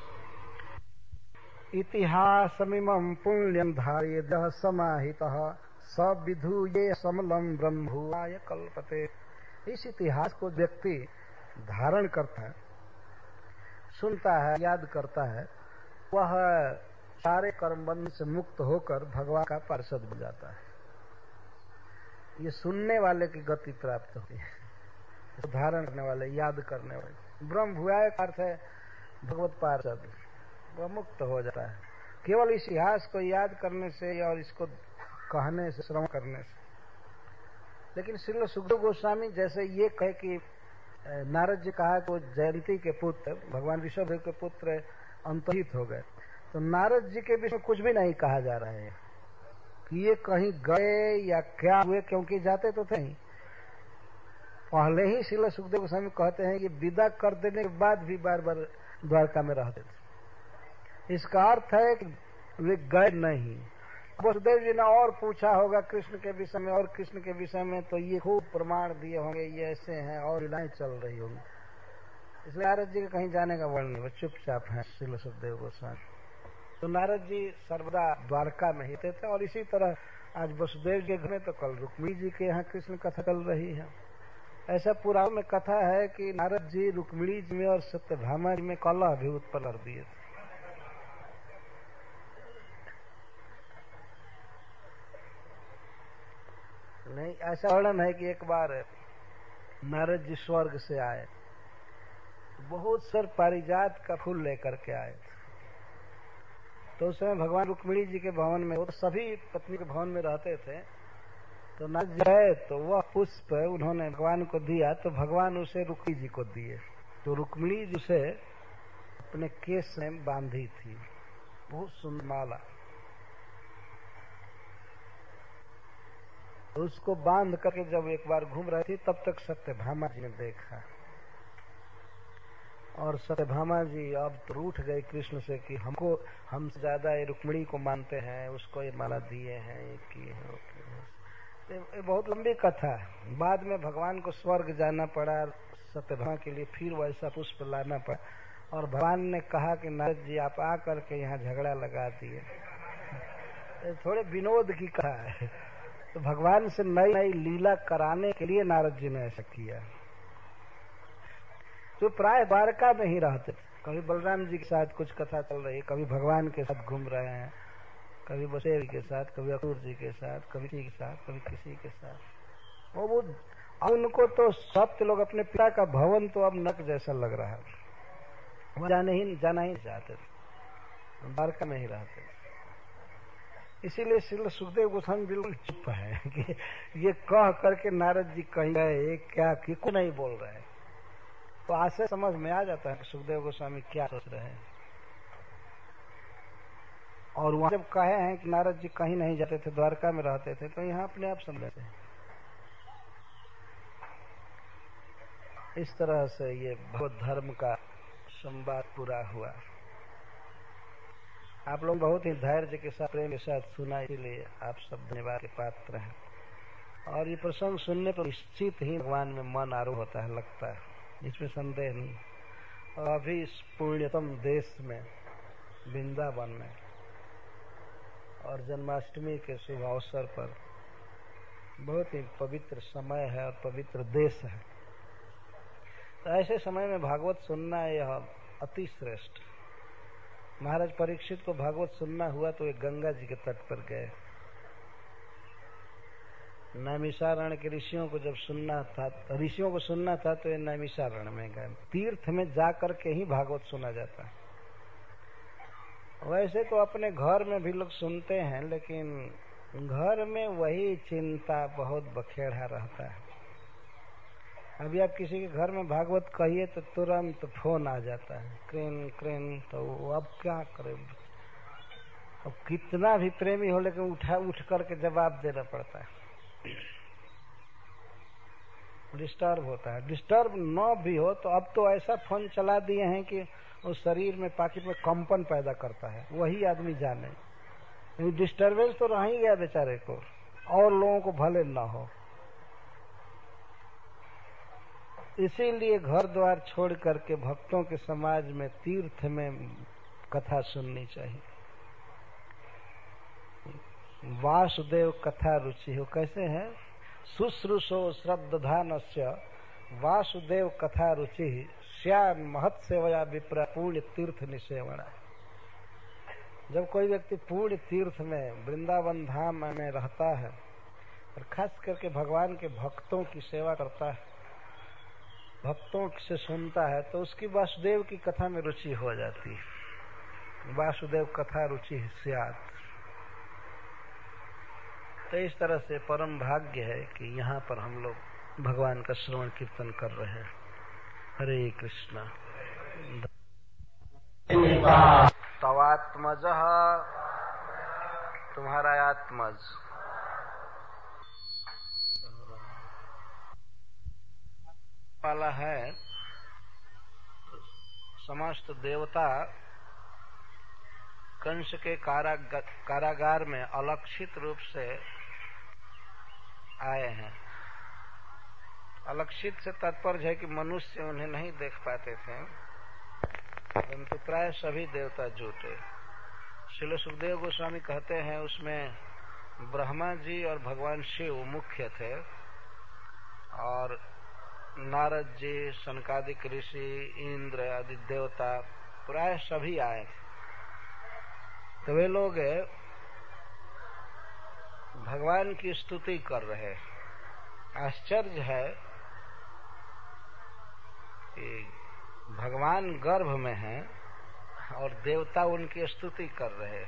इतिहासमिमं पुण्यं धारयेद्यः समाहितः स विधूये समलं ब्रह्मभुवाय कल्पते। इस इतिहास को व्यक्ति धारण करता है, सुनता है, याद करता है, वह सारे कर्मबंध से मुक्त होकर भगवान का पार्षद बन जाता है। ये सुनने वाले की गति प्राप्त होती है, धारण करने वाले, याद करने वाले। ब्रह्म भुआय का अर्थ है भगवत पार्षद, वह मुक्त हो जाता है केवल इस इतिहास को याद करने से और इसको कहने से, श्रवण करने से। लेकिन श्रील सुखदेव गोस्वामी जैसे ये कहे कि नारद जी कहा कि वो जयंती के पुत्र, भगवान ऋषभदेव के पुत्र अंतहित हो गए, तो नारद जी के विषय में कुछ भी नहीं कहा जा रहा है कि ये कहीं गए या क्या हुए, क्योंकि जाते तो थे ही। पहले ही श्रील सुखदेव गोस्वामी कहते हैं कि विदा कर देने के बाद भी बार बार द्वारका में रहते थे। इसका अर्थ है कि वे गए नहीं। वसुदेव जी ने और पूछा होगा कृष्ण के विषय में और कृष्ण के विषय में, तो ये खूब प्रमाण दिए होंगे, ये ऐसे हैं और लीलाएं चल रही होंगी। इसलिए नारद जी के कहीं जाने का वर्ण नहीं, वो चुपचाप है श्रील सुखदेव गोस्वामी। तो नारद जी सर्वदा द्वारका में ही थे, और इसी तरह आज वसुदेव जी के घर में तो कल रुक्मिणी जी के यहाँ कृष्ण कथा चल रही है। ऐसा पुराण में कथा है कि नारद जी रुक्मिणी जी में और सत्यभामा जी में कलह भी उत्पन्न कर दिए थे। नहीं, ऐसा वर्णन है कि एक बार नारद जी स्वर्ग से आए, बहुत सर पारिजात का फूल लेकर के आए थे। तो उस समय भगवान रुक्मिणी जी के भवन में, वो तो सभी पत्नी के भवन में रहते थे, तो नारद जी आए तो वह पुष्प उन्होंने भगवान को दिया, तो भगवान उसे रुक्मिणी जी को दिए। तो रुक्मिणी जी उसे अपने केस में बांधी थी, बहुत सुंदर माला। उसको बांध करके जब एक बार घूम रही थी, तब तक सत्यभामा जी ने देखा, और सत्यभामा जी अब तो रूठ गए कृष्ण से कि हमको हमसे ज्यादा ये रुक्मिणी को मानते हैं, उसको ये माला दिए हैं, ये किए हैं। ये बहुत लंबी कथा है। बाद में भगवान को स्वर्ग जाना पड़ा सत्यभामा के लिए, फिर वैसा पुष्प लाना पड़ा, और भगवान ने कहा कि नारद जी आप आ करके यहाँ झगड़ा लगा दिए। थोड़े विनोद की कथा है। तो भगवान से नई नई लीला कराने के लिए नारद जी ने ऐसा किया। तो प्राय द्वारका में ही रहते थे, कभी बलराम जी के साथ कुछ कथा चल रही, कभी भगवान के साथ घूम रहे हैं, कभी वसुदेव के साथ, कभी अक्रूर जी के साथ, कभी किसी के साथ, कभी किसी के साथ। वो वो उनको तो सप्त लोग अपने पिता का भवन तो अब नरक जैसा लग रहा है, वो जाने ही जाना ही चाहते थे, द्वारका में ही रहते थे। इसीलिए श्री सुखदेव गोस्वामी बिल्कुल चुप है कि ये कह करके नारद जी कहीं गए क्या, क्यों नहीं बोल रहे। तो आज से समझ में आ जाता है कि सुखदेव गोस्वामी क्या सोच रहे हैं। और वहां जब कहे हैं कि नारद जी कहीं नहीं जाते थे, द्वारका में रहते थे, तो यहाँ अपने आप समझते हैं। इस तरह से ये भगवत धर्म का संवाद पूरा हुआ। आप लोग बहुत ही धैर्य के साथ, प्रेम के साथ सुना, इसलिए आप सब धन्यवाद के पात्र हैं। और ये प्रसंग सुनने पर निश्चित ही भगवान में मन आरूढ़ होता है, लगता है, इसमें संदेह नहीं। और अभी इस पुण्यतम देश में, वृंदावन में, और जन्माष्टमी के शुभ अवसर पर बहुत ही पवित्र समय है और पवित्र देश है। तो ऐसे समय में भागवत सुनना यह अति श्रेष्ठ। महाराज परीक्षित को भागवत सुनना हुआ तो वे गंगा जी के तट पर गए। नैमिषारण्य के ऋषियों को जब सुनना था, ऋषियों को सुनना था तो ये नैमिषारण्य में गए। तीर्थ में जाकर के ही भागवत सुना जाता है। वैसे तो अपने घर में भी लोग सुनते हैं, लेकिन घर में वही चिंता बहुत बखेड़ा रहता है। अभी आप किसी के घर में भागवत कहिए तो तुरंत फोन आ जाता है, क्रेन क्रेन, तो अब क्या करे। अब कितना भी प्रेमी हो, लेकिन उठा उठ करके जवाब देना पड़ता है, डिस्टर्ब होता है। डिस्टर्ब न भी हो तो अब तो ऐसा फोन चला दिए हैं कि उस शरीर में, पाकिट में कंपन पैदा करता है, वही आदमी जाने। डिस्टर्बेंस तो रह ही गया बेचारे को, और लोगों को भले ना हो। इसीलिए घर द्वार छोड़ करके भक्तों के समाज में, तीर्थ में कथा सुननी चाहिए। वासुदेव कथा रुचि हो, कैसे है? शुश्रूषो श्रद्धानस्य वासुदेव कथा रुचि श्याम महत् सेवया विप्र पूर्ण तीर्थ निसेवना। जब कोई व्यक्ति पूर्ण तीर्थ में, वृंदावन धाम में रहता है और खास करके भगवान के भक्तों की सेवा करता है, भक्तों से सुनता है, तो उसकी वासुदेव की कथा में रुचि हो जाती है। वासुदेव कथा रुचि स्यात्। तो इस तरह से परम भाग्य है कि यहाँ पर हम लोग भगवान का श्रवण कीर्तन कर रहे हैं। हरे कृष्णा। तवात्मज, तुम्हारा आत्मज। वाला है समस्त देवता कंस के काराग, कारागार में अलक्षित रूप से आए हैं। अलक्षित से तात्पर्य है कि मनुष्य उन्हें नहीं देख पाते थे, परंतु प्राय सभी देवता जुटे। श्रील सुखदेव गोस्वामी कहते हैं उसमें ब्रह्मा जी और भगवान शिव मुख्य थे, और नारद जी, सनकादिक ऋषि, इंद्र आदि देवता प्राय सभी आए थे। तो वे लोग भगवान की स्तुति कर रहे। आश्चर्य है कि भगवान गर्भ में हैं और देवता उनकी स्तुति कर रहे।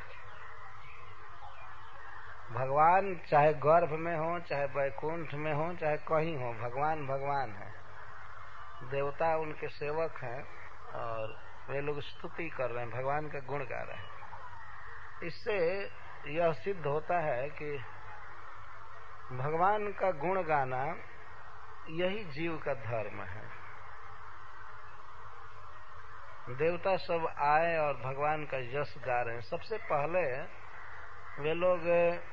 भगवान चाहे गर्भ में हो, चाहे वैकुंठ में हो, चाहे कहीं हो, भगवान भगवान है। देवता उनके सेवक हैं और वे लोग स्तुति कर रहे हैं, भगवान का गुण गा रहे हैं। इससे यह सिद्ध होता है कि भगवान का गुण गाना यही जीव का धर्म है। देवता सब आए और भगवान का यश गा रहे हैं। सबसे पहले वे लोग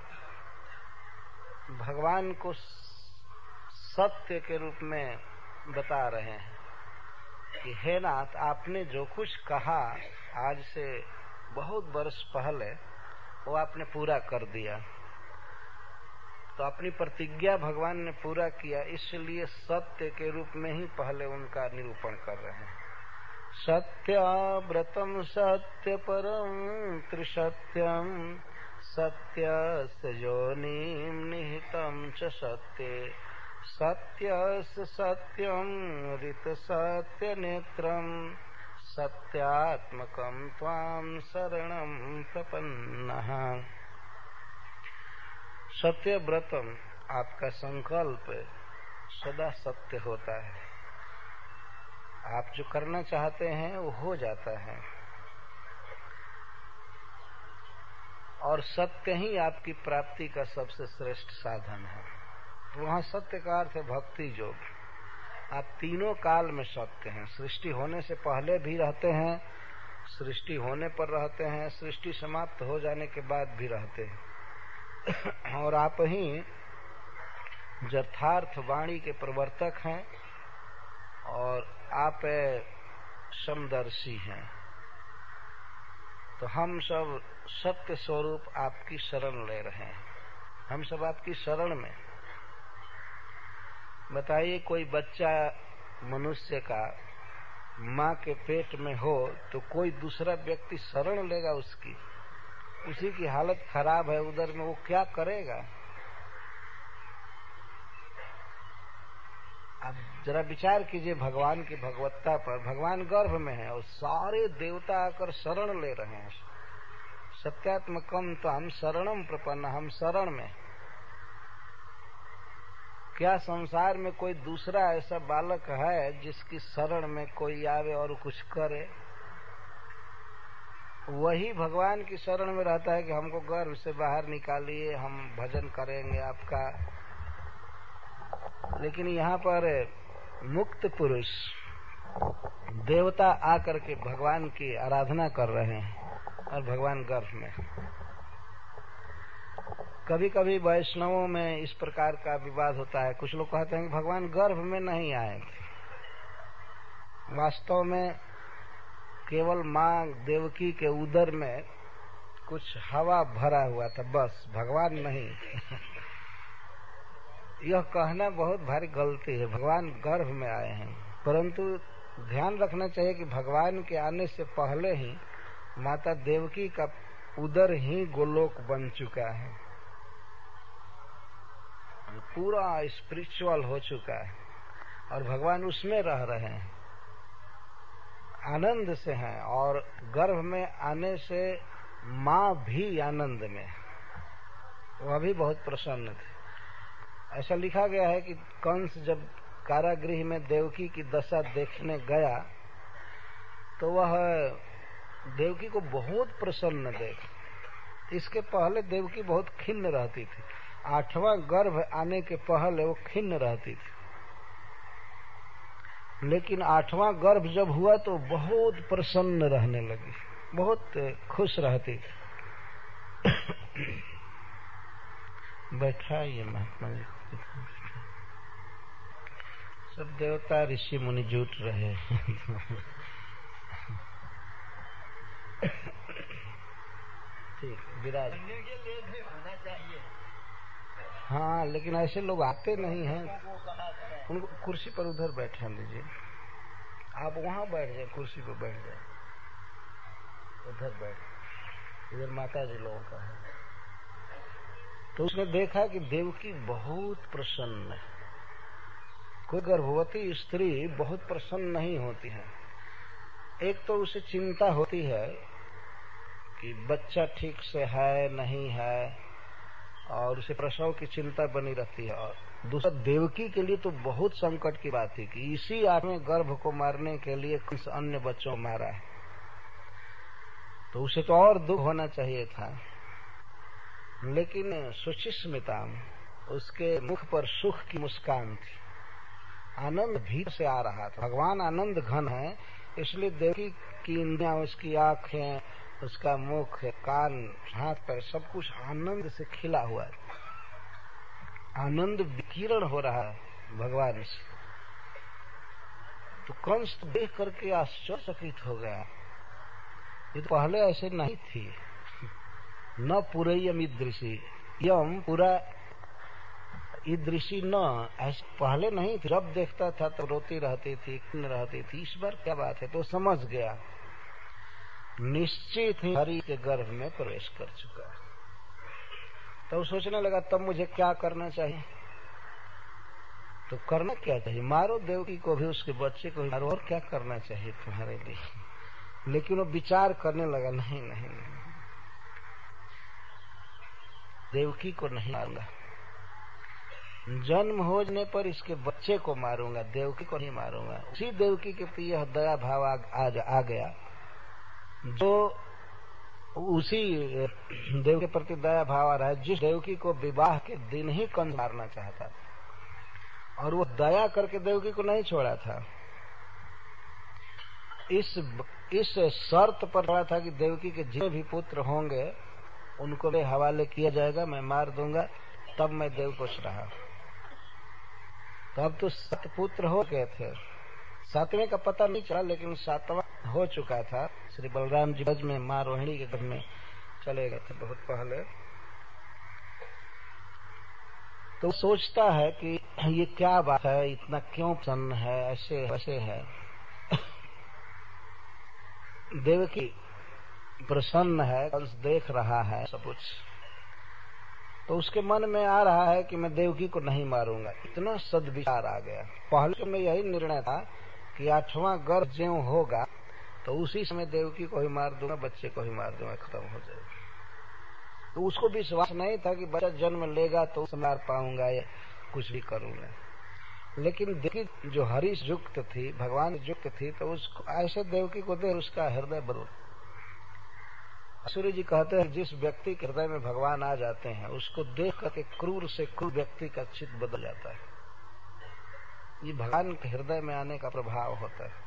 भगवान को सत्य के रूप में बता रहे हैं कि हे नाथ, आपने जो कुछ कहा आज से बहुत वर्ष पहले वो आपने पूरा कर दिया। तो अपनी प्रतिज्ञा भगवान ने पूरा किया, इसलिए सत्य के रूप में ही पहले उनका निरूपण कर रहे हैं। सत्याव्रतम सत्य परम त्रिसत्यम सत्यस्य योनिं निहितं च सत्ये सत्यस्य सत्यं ऋत सत्य नेत्रं सत्यात्मकं त्वां शरणं प्रपन्नः। सत्य व्रतम, आपका संकल्प सदा सत्य होता है। आप जो करना चाहते हैं वो हो जाता है, और सत्य ही आपकी प्राप्ति का सबसे श्रेष्ठ साधन है। वहाँ सत्य का अर्थ है भक्ति योग। आप तीनों काल में सत्य हैं। सृष्टि होने से पहले भी रहते हैं, सृष्टि होने पर रहते हैं, सृष्टि समाप्त हो जाने के बाद भी रहते हैं। और आप ही यथार्थ वाणी के प्रवर्तक हैं और आप समदर्शी हैं। तो हम सब सत्य स्वरूप आपकी शरण ले रहे हैं। हम सब आपकी शरण में। बताइए, कोई बच्चा मनुष्य का माँ के पेट में हो तो कोई दूसरा व्यक्ति शरण लेगा उसकी? उसी की हालत खराब है उधर में, वो क्या करेगा? अब जरा विचार कीजिए भगवान की भगवत्ता पर। भगवान गर्भ में है और सारे देवता आकर शरण ले रहे हैं। सत्यात्मकम तो हम शरणम प्रपन्न, हम शरण में। क्या संसार में कोई दूसरा ऐसा बालक है जिसकी शरण में कोई आवे और कुछ करे? वही भगवान की शरण में रहता है कि हमको गर्भ से बाहर निकालिए, हम भजन करेंगे आपका। लेकिन यहाँ पर मुक्त पुरुष देवता आकर के भगवान की आराधना कर रहे हैं और भगवान गर्भ में। कभी कभी वैष्णवों में इस प्रकार का विवाद होता है। कुछ लोग कहते हैं कि भगवान गर्भ में नहीं आए थे, वास्तव में केवल माँ देवकी के उदर में कुछ हवा भरा हुआ था, बस, भगवान नहीं। यह कहना बहुत भारी गलती है। भगवान गर्भ में आए हैं, परंतु ध्यान रखना चाहिए कि भगवान के आने से पहले ही माता देवकी का उदर ही गोलोक बन चुका है, पूरा स्पिरिचुअल हो चुका है और भगवान उसमें रह रहे हैं, आनंद से हैं। और गर्भ में आने से माँ भी आनंद में, वह भी बहुत प्रसन्न थे। ऐसा लिखा गया है कि कंस जब कारागृह में देवकी की दशा देखने गया तो वह देवकी को बहुत प्रसन्न देख। इसके पहले देवकी बहुत खिन्न रहती थी, आठवां गर्भ आने के पहले वो खिन्न रहती थी। लेकिन आठवां गर्भ जब हुआ तो बहुत प्रसन्न रहने लगी। बहुत खुश रहती थी। बैठा ये महात्मा जी सब देवता ऋषि मुनि जुट रहे। ठीक विराज होना चाहिए। हाँ, लेकिन ऐसे लोग आते नहीं हैं। उनको कुर्सी पर उधर बैठा लीजिए। आप वहां बैठ जाए, कुर्सी पर बैठ जाए, उधर बैठ। इधर माता जी लोगों का है। तो उसने देखा कि देवकी बहुत प्रसन्न है। कोई गर्भवती स्त्री बहुत प्रसन्न नहीं होती है। एक तो उसे चिंता होती है कि बच्चा ठीक से है नहीं है, और उसे प्रसव की चिंता बनी रहती है। और दूसरा, देवकी के लिए तो बहुत संकट की बात थी कि इसी आठवें गर्भ को मारने के लिए कुछ अन्य बच्चों को मारा है। तो उसे तो और दुख होना चाहिए था। लेकिन सुचिस्मिता, उसके मुख पर सुख की मुस्कान थी। आनंद भीतर से आ रहा था। भगवान आनंद घन है, इसलिए देवकी की इंद्रियां, उसकी आंखें, उसका मुख, कान, हाथ पैर सब कुछ आनंद से खिला हुआ है। आनंद विकिरण हो रहा है भगवान से। तो कंस देख करके आश्चर्यचकित हो गया। ये तो पहले ऐसे नहीं थी। न पुरयम ईदृशी, यम पूरा ईदृशी न, ऐसे पहले नहीं थी। जब देखता था तो रोती रहती थी, खिन्न रहती थी। इस बार क्या बात है? तो समझ गया, निश्चित ही हरि के गर्भ में प्रवेश कर चुका है। तो सोचने लगा, तब मुझे क्या करना चाहिए? तो करना क्या चाहिए? मारो देवकी को भी, उसके बच्चे को भी मारो, और क्या करना चाहिए तुम्हारे लिए? लेकिन वो विचार करने लगा, नहीं नहीं नहीं, देवकी को नहीं मारूंगा। जन्म हो जाने पर इसके बच्चे को मारूंगा, देवकी को नहीं मारूंगा। उसी देवकी के प्रति यह दया भाव आ, आ, आ गया जो उसी देव के प्रति दया भाव आ रहा है जिस देवकी को विवाह के दिन ही कंस मारना चाहता था। और वो दया करके देवकी को नहीं छोड़ा था। इस इस शर्त पर छोड़ा था कि देवकी के जितने भी पुत्र होंगे उनको मेरे हवाले किया जाएगा, मैं मार दूंगा। तब मैं देव पूछ रहा। तो अब तो सात पुत्र हो गए थे। सातवें का पता नहीं चला, लेकिन सातवां हो चुका था। श्री बलराम जी ब्रज में माँ रोहिणी के घर में चले गए थे बहुत पहले। तो सोचता है कि ये क्या बात है, इतना क्यों प्रसन्न है, ऐसे वैसे है। देवकी प्रसन्न है, कंस देख रहा है सब कुछ। तो उसके मन में आ रहा है कि मैं देवकी को नहीं मारूंगा। इतना सद्विचार आ गया। पहले में यही निर्णय था कि आठवां गर्भ ज्यों होगा तो उसी समय देवकी को ही मार दूंगा, बच्चे को ही मार दूंगा, खत्म हो जाएगा। तो उसको विश्वास नहीं था कि बच्चा जन्म लेगा तो मार पाऊंगा या कुछ भी करूंगा। लेकिन देवकी जो हरीश युक्त थी, भगवान युक्त थी, तो उसको ऐसे देवकी को देख उसका हृदय बदल। सूर्य जी कहते हैं, जिस व्यक्ति के हृदय में भगवान आ जाते हैं उसको देख करके क्रूर से क्रूर व्यक्ति का चित्त बदल जाता है। ये भगवान के हृदय में आने का प्रभाव होता है।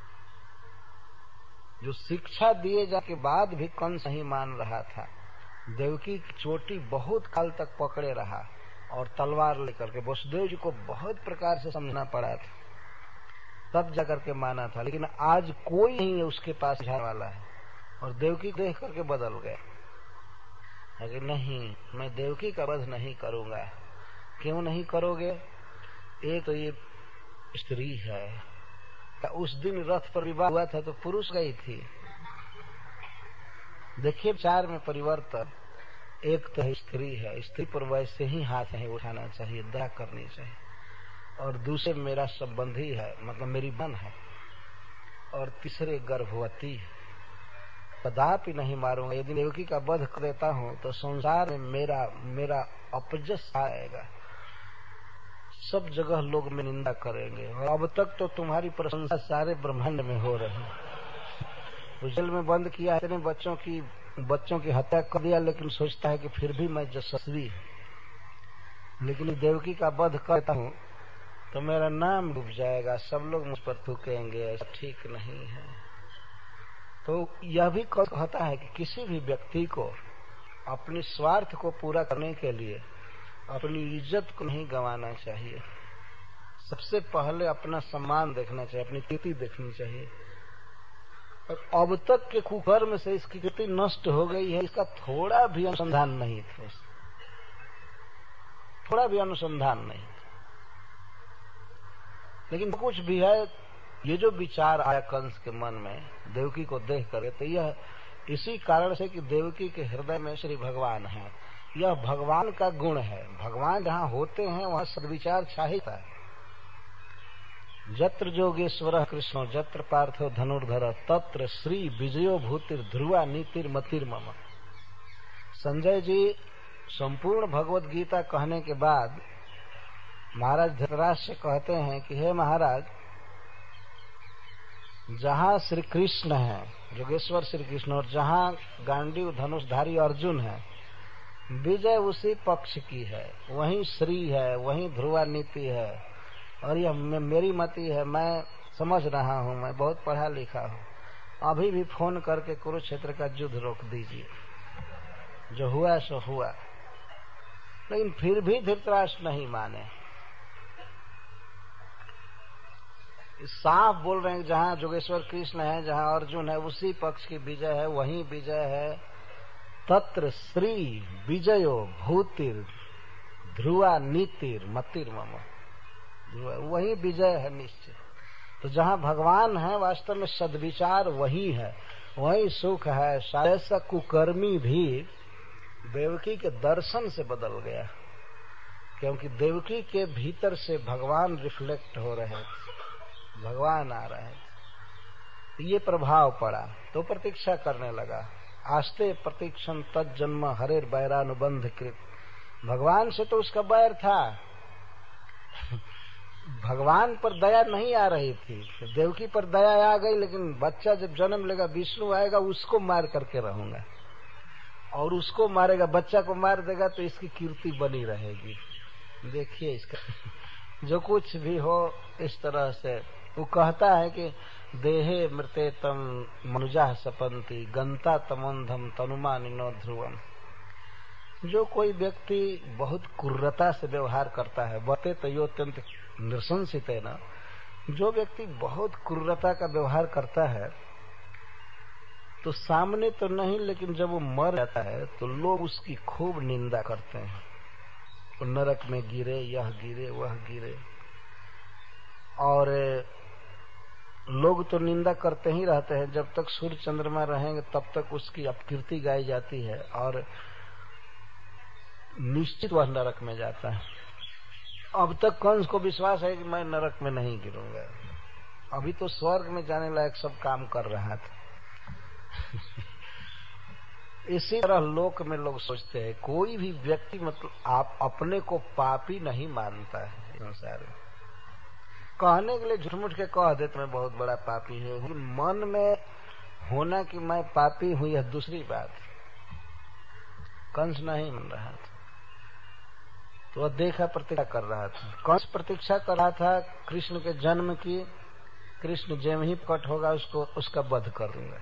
जो शिक्षा दिए जाने के बाद भी कंस नहीं मान रहा था, देवकी की चोटी बहुत काल तक पकड़े रहा और तलवार लेकर के वसुदेव जी को बहुत प्रकार से समझना पड़ा था, तब जाकर के माना था। लेकिन आज कोई नहीं है उसके पास जाने वाला है, और देवकी देख करके बदल गए। अगर नहीं, मैं देवकी का वध नहीं करूंगा। क्यों नहीं करोगे? एक तो ये स्त्री है। उस दिन रथ पर विवाह हुआ था तो पुरुष गई थी। देखिए चार में परिवर्तन। एक तो स्त्री है, स्त्री पर वैसे ही हाथ नहीं उठाना चाहिए, दया करनी चाहिए। और दूसरे मेरा संबंधी है, मतलब मेरी बहन है। और तीसरे गर्भवती है। कदापि नहीं मारूंगा। यदि देवकी का वध कर देता हूं तो संसार में मेरा मेरा अपजस आएगा, सब जगह लोग में निंदा करेंगे। और अब तक तो तुम्हारी प्रशंसा सारे ब्रह्मांड में हो रही है। जेल में बंद किया, इतने बच्चों की बच्चों की हत्या कर दिया, लेकिन सोचता है कि फिर भी मैं यशस्वी। लेकिन देवकी का वध करता हूं तो मेरा नाम डूब जाएगा, सब लोग मुझ पर थूकेंगे, ऐसा ठीक नहीं है। तो यह भी कहता है कि किसी भी व्यक्ति को अपनी स्वार्थ को पूरा करने के लिए अपनी इज्जत को नहीं गंवाना चाहिए। सबसे पहले अपना सम्मान देखना चाहिए, अपनी कीर्ति देखनी चाहिए। और अब तक के कुकर्म से इसकी कीर्ति नष्ट हो गई है, इसका थोड़ा भी अनुसंधान नहीं था, थोड़ा भी अनुसंधान नहीं। लेकिन कुछ भी है, ये जो विचार आया कंस के मन में देवकी को देख कर, तो यह इसी कारण से कि देवकी के हृदय में श्री भगवान है। यह भगवान का गुण है। भगवान जहाँ होते हैं वहाँ सद्विचार छाहिता है। जत्र जोगेश्वर कृष्ण जत्र पार्थो धनुर्धर तत्र श्री विजयो भूतिर ध्रुवा नीतिर मतिर मम। संजय जी संपूर्ण भगवत गीता कहने के बाद महाराज धृतराष्ट्र से कहते हैं कि हे महाराज, जहाँ श्री कृष्ण है, जोगेश्वर श्री कृष्ण, और जहाँ गांडीव धनुषधारी अर्जुन है, विजय उसी पक्ष की है, वहीं श्री है, वहीं ध्रुवा नीति है। और यह मेरी मति है, मैं समझ रहा हूँ, मैं बहुत पढ़ा लिखा हूँ। अभी भी फोन करके कुरुक्षेत्र का युद्ध रोक दीजिए, जो हुआ सो हुआ। लेकिन फिर भी धृतराष्ट्र नहीं माने, साफ बोल रहे हैं जहाँ जोगेश्वर कृष्ण है, जहाँ अर्जुन है, उसी पक्ष की विजय है, वहीं विजय है। तत्र श्री विजयो भूतिर ध्रुवा नीतिर मतिर मम, वही विजय है निश्चित। तो जहाँ भगवान है वास्तव में सद्विचार वही है, वही सुख है। ऐसा कुकर्मी भी देवकी के दर्शन से बदल गया, क्योंकि देवकी के भीतर से भगवान रिफ्लेक्ट हो रहे थे, भगवान आ रहे थे। ये प्रभाव पड़ा तो प्रतीक्षा करने लगा। आस्ते प्रतीक्षण तज्जन्म हरेर बैरानुबंध कृत। भगवान से तो उसका बैर था, भगवान पर दया नहीं आ रही थी। देवकी पर दया आ गई, लेकिन बच्चा जब जन्म लेगा, विष्णु आएगा, उसको मार करके रहूंगा, और उसको मारेगा, बच्चा को मार देगा, तो इसकी कीर्ति बनी रहेगी। देखिए इसका जो कुछ भी हो इस तरह से। वो कहता है कि देहे मृते तम मनुजा सपंती गंता तमोंधम तनुमानिनो ध्रुवम। जो कोई व्यक्ति बहुत क्रूरता से व्यवहार करता है, बते तयोत्यंत नृशंसित है ना, जो व्यक्ति बहुत क्रूरता का व्यवहार करता है तो सामने तो नहीं, लेकिन जब वो मर जाता है तो लोग उसकी खूब निंदा करते हैं। वो नरक में गिरे, यह गिरे, वह गिरे, और लोग तो निंदा करते ही रहते हैं। जब तक सूर्य चंद्रमा रहेंगे तब तक उसकी अपकीर्ति गाई जाती है, और निश्चित वह नरक में जाता है। अब तक कंस को विश्वास है कि मैं नरक में नहीं गिरूंगा, अभी तो स्वर्ग में जाने लायक सब काम कर रहा था। इसी तरह लोक में लोग सोचते हैं, कोई भी व्यक्ति मतलब आप अपने को पापी नहीं मानता है संसार में। कहने के लिए झूठ-मूठ के कह देते मैं बहुत बड़ा पापी हूँ, मन में होना कि मैं पापी हूँ यह दूसरी बात। कंस नहीं मान रहा था, तो वह देखा प्रतीक्षा कर रहा था। कंस प्रतीक्षा कर रहा था कृष्ण के जन्म की, कृष्ण जब ही प्रकट होगा उसको उसका वध कर दूंगा।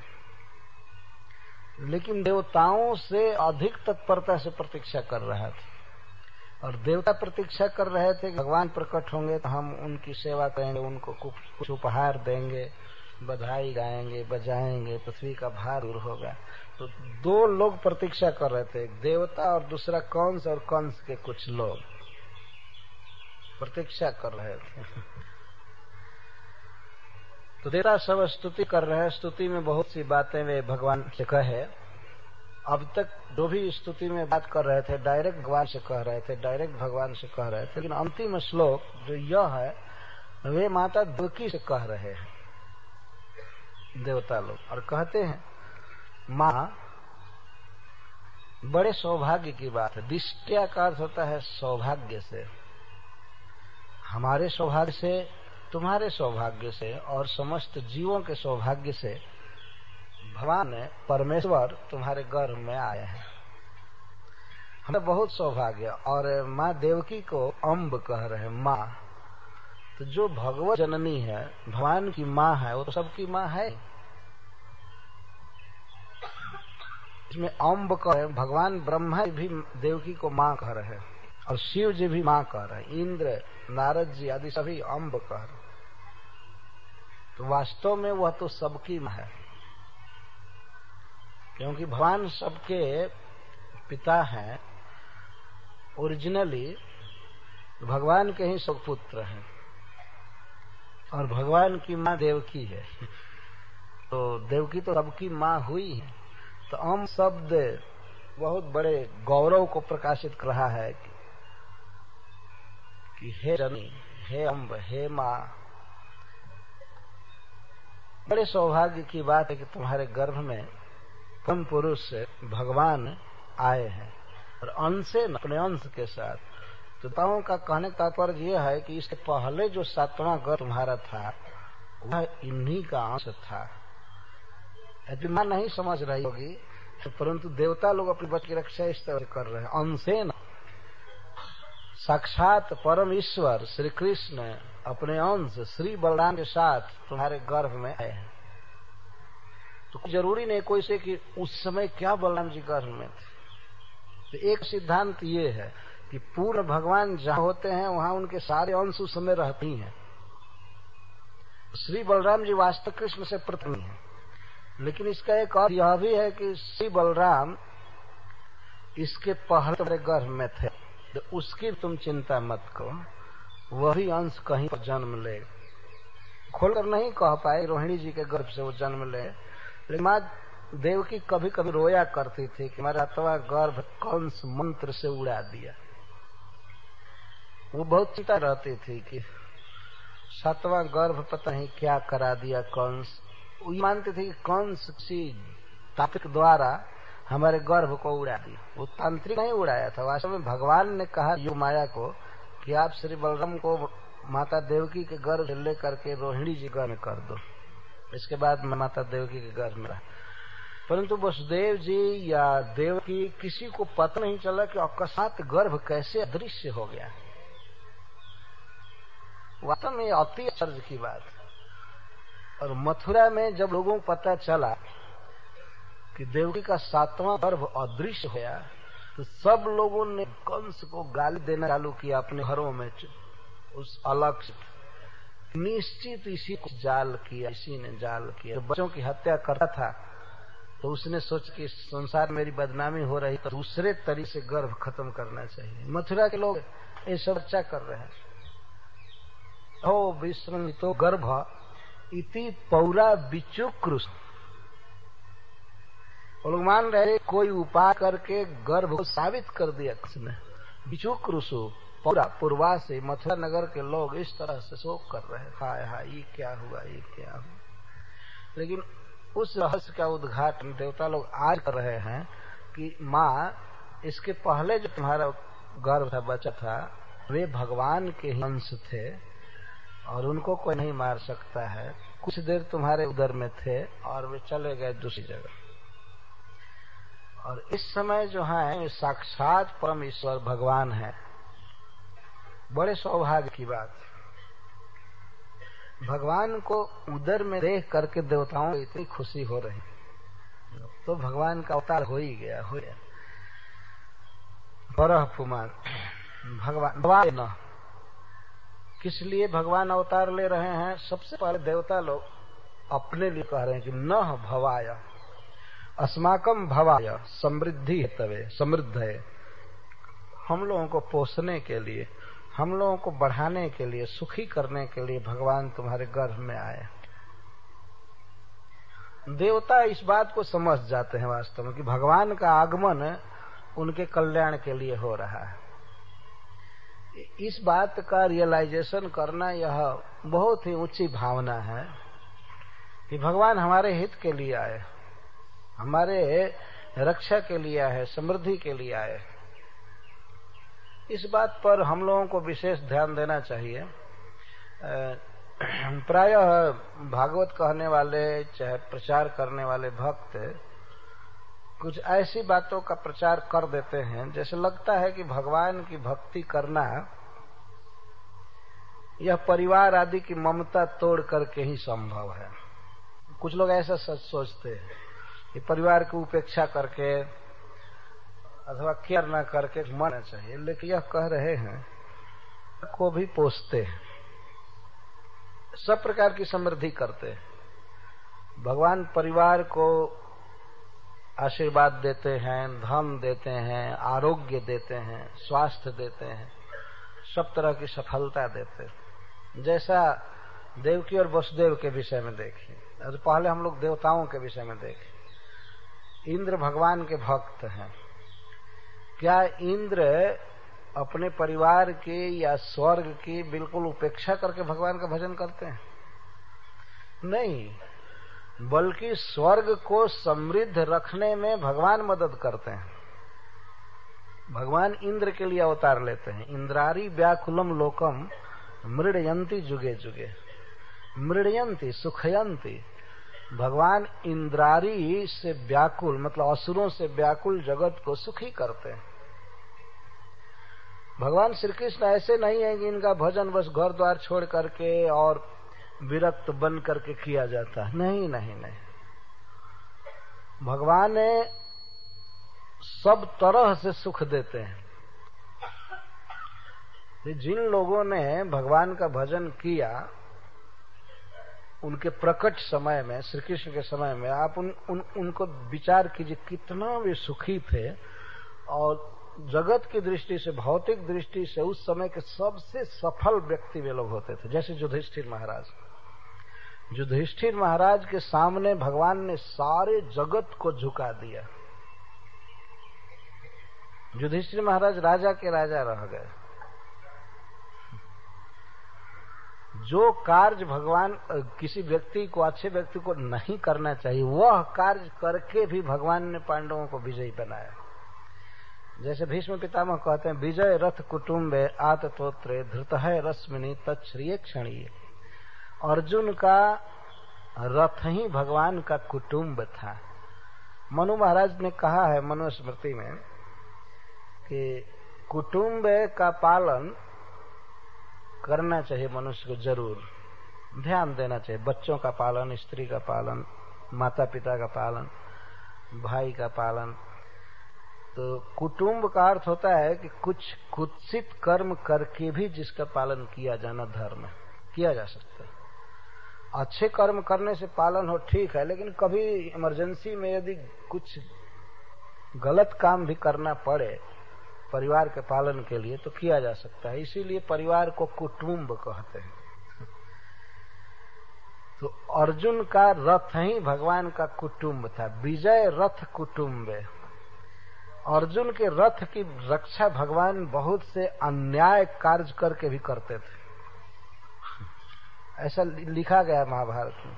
लेकिन देवताओं से अधिक तत्परता से प्रतीक्षा कर रहा था, और देवता प्रतीक्षा कर रहे थे कि भगवान प्रकट होंगे तो हम उनकी सेवा करेंगे, उनको कुछ उपहार देंगे, बधाई गाएंगे, बजाएंगे, पृथ्वी का भार दूर होगा। तो दो लोग प्रतीक्षा कर रहे थे, एक देवता और दूसरा कंस, और कंस के कुछ लोग प्रतीक्षा कर रहे थे। तो देवता सब स्तुति कर रहे हैं, स्तुति में बहुत सी बातें वे भगवान से कहे। अब तक जो भी स्तुति में बात कर रहे थे डायरेक्ट भगवान से कह रहे थे, डायरेक्ट भगवान से कह रहे थे, लेकिन अंतिम श्लोक जो यह है वे माता देवकी से कह रहे हैं देवता लोग, और कहते हैं माँ बड़े सौभाग्य की बात है। दिष्ट्या का अर्थ होता है सौभाग्य से, हमारे सौभाग्य से, तुम्हारे सौभाग्य से, और समस्त जीवों के सौभाग्य से भगवान ने परमेश्वर तुम्हारे गर्भ में आए हैं। हमें बहुत सौभाग्य। और माँ देवकी को अम्ब कह रहे हैं, माँ। तो जो भगवत जननी है, भगवान की माँ है, वो तो सबकी माँ है। इसमें अम्ब कह, भगवान ब्रह्मा भी देवकी को मां कह रहे हैं और शिव जी भी मां कह रहे हैं, इंद्र नारद जी आदि सभी अम्ब कह रहे हैं। तो वास्तव में वह तो सबकी मां है, क्योंकि भगवान सबके पिता हैं। ओरिजिनली भगवान के ही सब पुत्र हैं और भगवान की मां देवकी है, तो देवकी तो सबकी मां हुई है। तो अम्ब शब्द बहुत बड़े गौरव को प्रकाशित कर रहा है कि, कि हे जननी, हे अम्ब, हे मां, बड़े सौभाग्य की बात है कि तुम्हारे गर्भ में परम पुरुष भगवान आए हैं और अंश से अपने अंश के साथ। तो ताओं का कहने का तात्पर्य यह है कि इसके पहले जो सातवां गर्भ तुम्हारा था वह इन्हीं का अंश था। यदि मां नहीं समझ रही होगी तो, परंतु देवता लोग अपने बच्चे की रक्षा इस तरह कर रहे हैं। अंशेन साक्षात परम ईश्वर श्री कृष्ण अपने अंश श्री बलराम के साथ तुम्हारे गर्भ में आए हैं। तो जरूरी नहीं कोई से कि उस समय क्या बलराम जी गर्भ में थे। तो एक सिद्धांत ये है कि पूर्ण भगवान जहां होते हैं वहां उनके सारे अंश उस समय रहती हैं। श्री बलराम जी वास्तव कृष्ण से प्रथम है, लेकिन इसका एक और यह भी है कि श्री बलराम इसके पहले तुम्हारे गर्भ में थे, तो उसकी तुम चिंता मत करो, वही अंश कहीं पर जन्म ले। खोलकर नहीं कह पाए रोहिणी जी के गर्भ से वो जन्म ले, लेकिन मां देवकी कभी कभी रोया करती थी कि हमारा सातवां गर्भ कंस मंत्र से उड़ा दिया। वो बहुत चिंता रहती थी कि सातवां गर्भ पता नहीं क्या करा दिया कंस। वो मानते थे कि कंस किसी तांत्रिक द्वारा हमारे गर्भ को उड़ा दिया। वो तांत्रिक नहीं उड़ाया था, वास्तव में भगवान ने कहा योग माया को कि आप श्री बलराम को माता देवकी के गर्भ से लेकर के रोहिणी जी गर्भ कर दो। इसके बाद मैं माता देवकी के गर्भ में रहा, परंतु वसुदेव जी या देवकी किसी को पता नहीं चला कि अकस्मात गर्भ कैसे अदृश्य हो गया। वास्तव में अति आश्चर्य की बात। और मथुरा में जब लोगों को पता चला कि देवकी का सातवां गर्भ अदृश्य हो गया, तो सब लोगों ने कंस को गाली देना चालू किया अपने घरों में। उस अलग निश्चित इसी को जाल किया, इसी ने जाल किया। तो बच्चों की हत्या करता था तो उसने सोच कि संसार मेरी बदनामी हो रही तो दूसरे तरीके से गर्भ खत्म करना चाहिए। मथुरा के लोग ये सब अच्छा कर रहे हैं। ओ विश्वमितो गर्भ इति पौरा विचुक्रु, वो लोग मान रहे कोई उपाय करके गर्भ को साबित कर दिया किसने। विचुक्रु पौरा पूर्वा से मथुरा नगर के लोग इस तरह से शोक कर रहे हैं, हाय हाय ये क्या हुआ, ये क्या हुआ। लेकिन उस रहस्य का उद्घाटन देवता लोग आज कर रहे हैं कि माँ इसके पहले जो तुम्हारा गर्भ था बचा था वे भगवान के ही अंश थे और उनको कोई नहीं मार सकता है। कुछ देर तुम्हारे उदर में थे और वे चले गए दूसरी जगह। और इस समय जो है साक्षात परम ईश्वर भगवान है। बड़े सौभाग्य की बात, भगवान को उदर में देख करके देवताओं को इतनी खुशी हो रही, तो भगवान का अवतार हो ही गया हो गया। परह पुमान भगवान भगवान न किस लिए भगवान अवतार ले रहे हैं। सबसे पहले देवता लोग अपने लिए कह रहे हैं कि न भवाय अस्माकम भवाय समृद्धि है, तवे समृद्ध है। हम लोगों को पोषने के लिए, हम लोगों को बढ़ाने के लिए, सुखी करने के लिए भगवान तुम्हारे गर्भ में आए। देवता इस बात को समझ जाते हैं वास्तव में कि भगवान का आगमन उनके कल्याण के लिए हो रहा है। इस बात का रियलाइजेशन करना यह बहुत ही ऊंची भावना है कि भगवान हमारे हित के लिए आए, हमारे रक्षा के लिए आए, समृद्धि के लिए आए। इस बात पर हम लोगों को विशेष ध्यान देना चाहिए। प्रायः भागवत कहने वाले चाहे प्रचार करने वाले भक्त कुछ ऐसी बातों का प्रचार कर देते हैं जैसे लगता है कि भगवान की भक्ति करना यह परिवार आदि की ममता तोड़ करके ही संभव है। कुछ लोग ऐसा सच सोचते हैं, ये परिवार की उपेक्षा करके अथवा केयर न करके मरना चाहिए। लेकिन यह कह रहे हैं को भी पोसते हैं, सब प्रकार की समृद्धि करते हैं। भगवान परिवार को आशीर्वाद देते हैं, धन देते हैं, आरोग्य देते हैं, स्वास्थ्य देते हैं, सब तरह की सफलता देते हैं। जैसा देवकी और वसुदेव के विषय में देखिए, और पहले हम लोग देवताओं के विषय में देखें। इंद्र भगवान के भक्त हैं। क्या इंद्र अपने परिवार की या स्वर्ग की बिल्कुल उपेक्षा करके भगवान का भजन करते हैं? नहीं, बल्कि स्वर्ग को समृद्ध रखने में भगवान मदद करते हैं। भगवान इंद्र के लिए अवतार लेते हैं। इंद्रारी व्याकुलम लोकम मृडयंती जुगे जुगे, मृडयंती सुखयंती। भगवान इंद्रारी से व्याकुल मतलब असुरों से व्याकुल जगत को सुखी करते हैं। भगवान श्री कृष्ण ऐसे नहीं है कि इनका भजन बस घर द्वार छोड़ करके और विरक्त बन करके किया जाता है। नहीं नहीं नहीं, भगवान सब तरह से सुख देते हैं। जिन लोगों ने भगवान का भजन किया, उनके प्रकट समय में, श्री कृष्ण के समय में आप उन, उन उनको विचार कीजिए कितना वे सुखी थे। और जगत की दृष्टि से, भौतिक दृष्टि से उस समय के सबसे सफल व्यक्ति वे लोग होते थे। जैसे युधिष्ठिर महाराज। युधिष्ठिर महाराज के सामने भगवान ने सारे जगत को झुका दिया। युधिष्ठिर महाराज राजा के राजा रह गए। जो कार्य भगवान किसी व्यक्ति को, अच्छे व्यक्ति को नहीं करना चाहिए, वह कार्य करके भी भगवान ने पांडवों को विजयी बनाया। जैसे भीष्म पितामह कहते हैं, विजय रथ कुटुम्बे आततोत्रे धृतः रश्मिनी तच्छ्रिय क्षणीय। अर्जुन का रथ ही भगवान का कुटुंब था। मनु महाराज ने कहा है मनुस्मृति में कि कुटुंब का पालन करना चाहिए मनुष्य को, जरूर ध्यान देना चाहिए। बच्चों का पालन, स्त्री का पालन, माता पिता का पालन, भाई का पालन। तो कुटुंब का अर्थ होता है कि कुछ कुत्सित कर्म करके भी जिसका पालन किया जाना धर्म किया जा सकता है। अच्छे कर्म करने से पालन हो ठीक है, लेकिन कभी इमरजेंसी में यदि कुछ गलत काम भी करना पड़े परिवार के पालन के लिए तो किया जा सकता है। इसीलिए परिवार को कुटुंब कहते हैं। तो अर्जुन का रथ ही भगवान का कुटुंब था। विजय रथ कुटुंबे। अर्जुन के रथ की रक्षा भगवान बहुत से अन्याय कार्य करके भी करते थे। ऐसा लिखा गया है महाभारत में।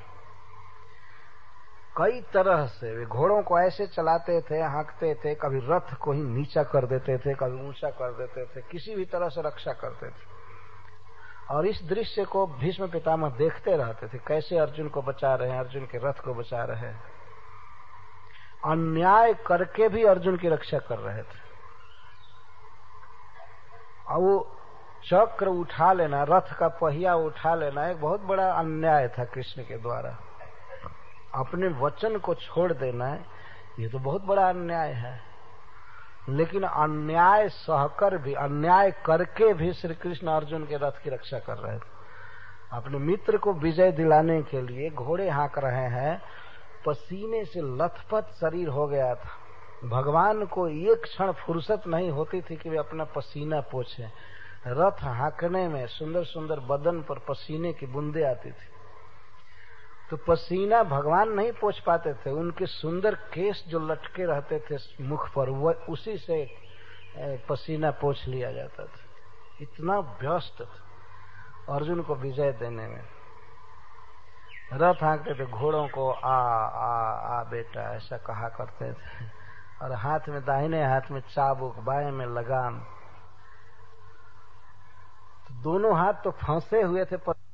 कई तरह से वे घोड़ों को ऐसे चलाते थे, हाँकते थे, कभी रथ को ही नीचा कर देते थे, कभी ऊंचा कर देते थे, किसी भी तरह से रक्षा करते थे। और इस दृश्य को भीष्म पितामह देखते रहते थे, कैसे अर्जुन को बचा रहे हैं, अर्जुन के रथ को बचा रहे हैं। अन्याय करके भी अर्जुन की रक्षा कर रहे थे। और वो चक्र उठा लेना, रथ का पहिया उठा लेना एक बहुत बड़ा अन्याय था कृष्ण के द्वारा। अपने वचन को छोड़ देना ये तो बहुत बड़ा अन्याय है। लेकिन अन्याय सहकर भी, अन्याय करके भी श्री कृष्ण अर्जुन के रथ की रक्षा कर रहे थे। अपने मित्र को विजय दिलाने के लिए घोड़े हाँक रहे हैं, पसीने से लथपथ शरीर हो गया था। भगवान को एक क्षण फुर्सत नहीं होती थी कि वे अपना पसीना पोंछे। रथ हाँकने में सुंदर सुंदर बदन पर पसीने की बूंदे आती थी, तो पसीना भगवान नहीं पोंछ पाते थे। उनके सुंदर केश जो लटके रहते थे मुख पर, वह उसी से पसीना पोंछ लिया जाता था। इतना व्यस्त था अर्जुन को विजय देने में। रथ हाँकते थे, घोड़ों को आ आ आ बेटा ऐसा कहा करते थे। और हाथ में, दाहिने हाथ में चाबुक, बाएं में लगाम। दोनों हाथ तो फंसे हुए थे।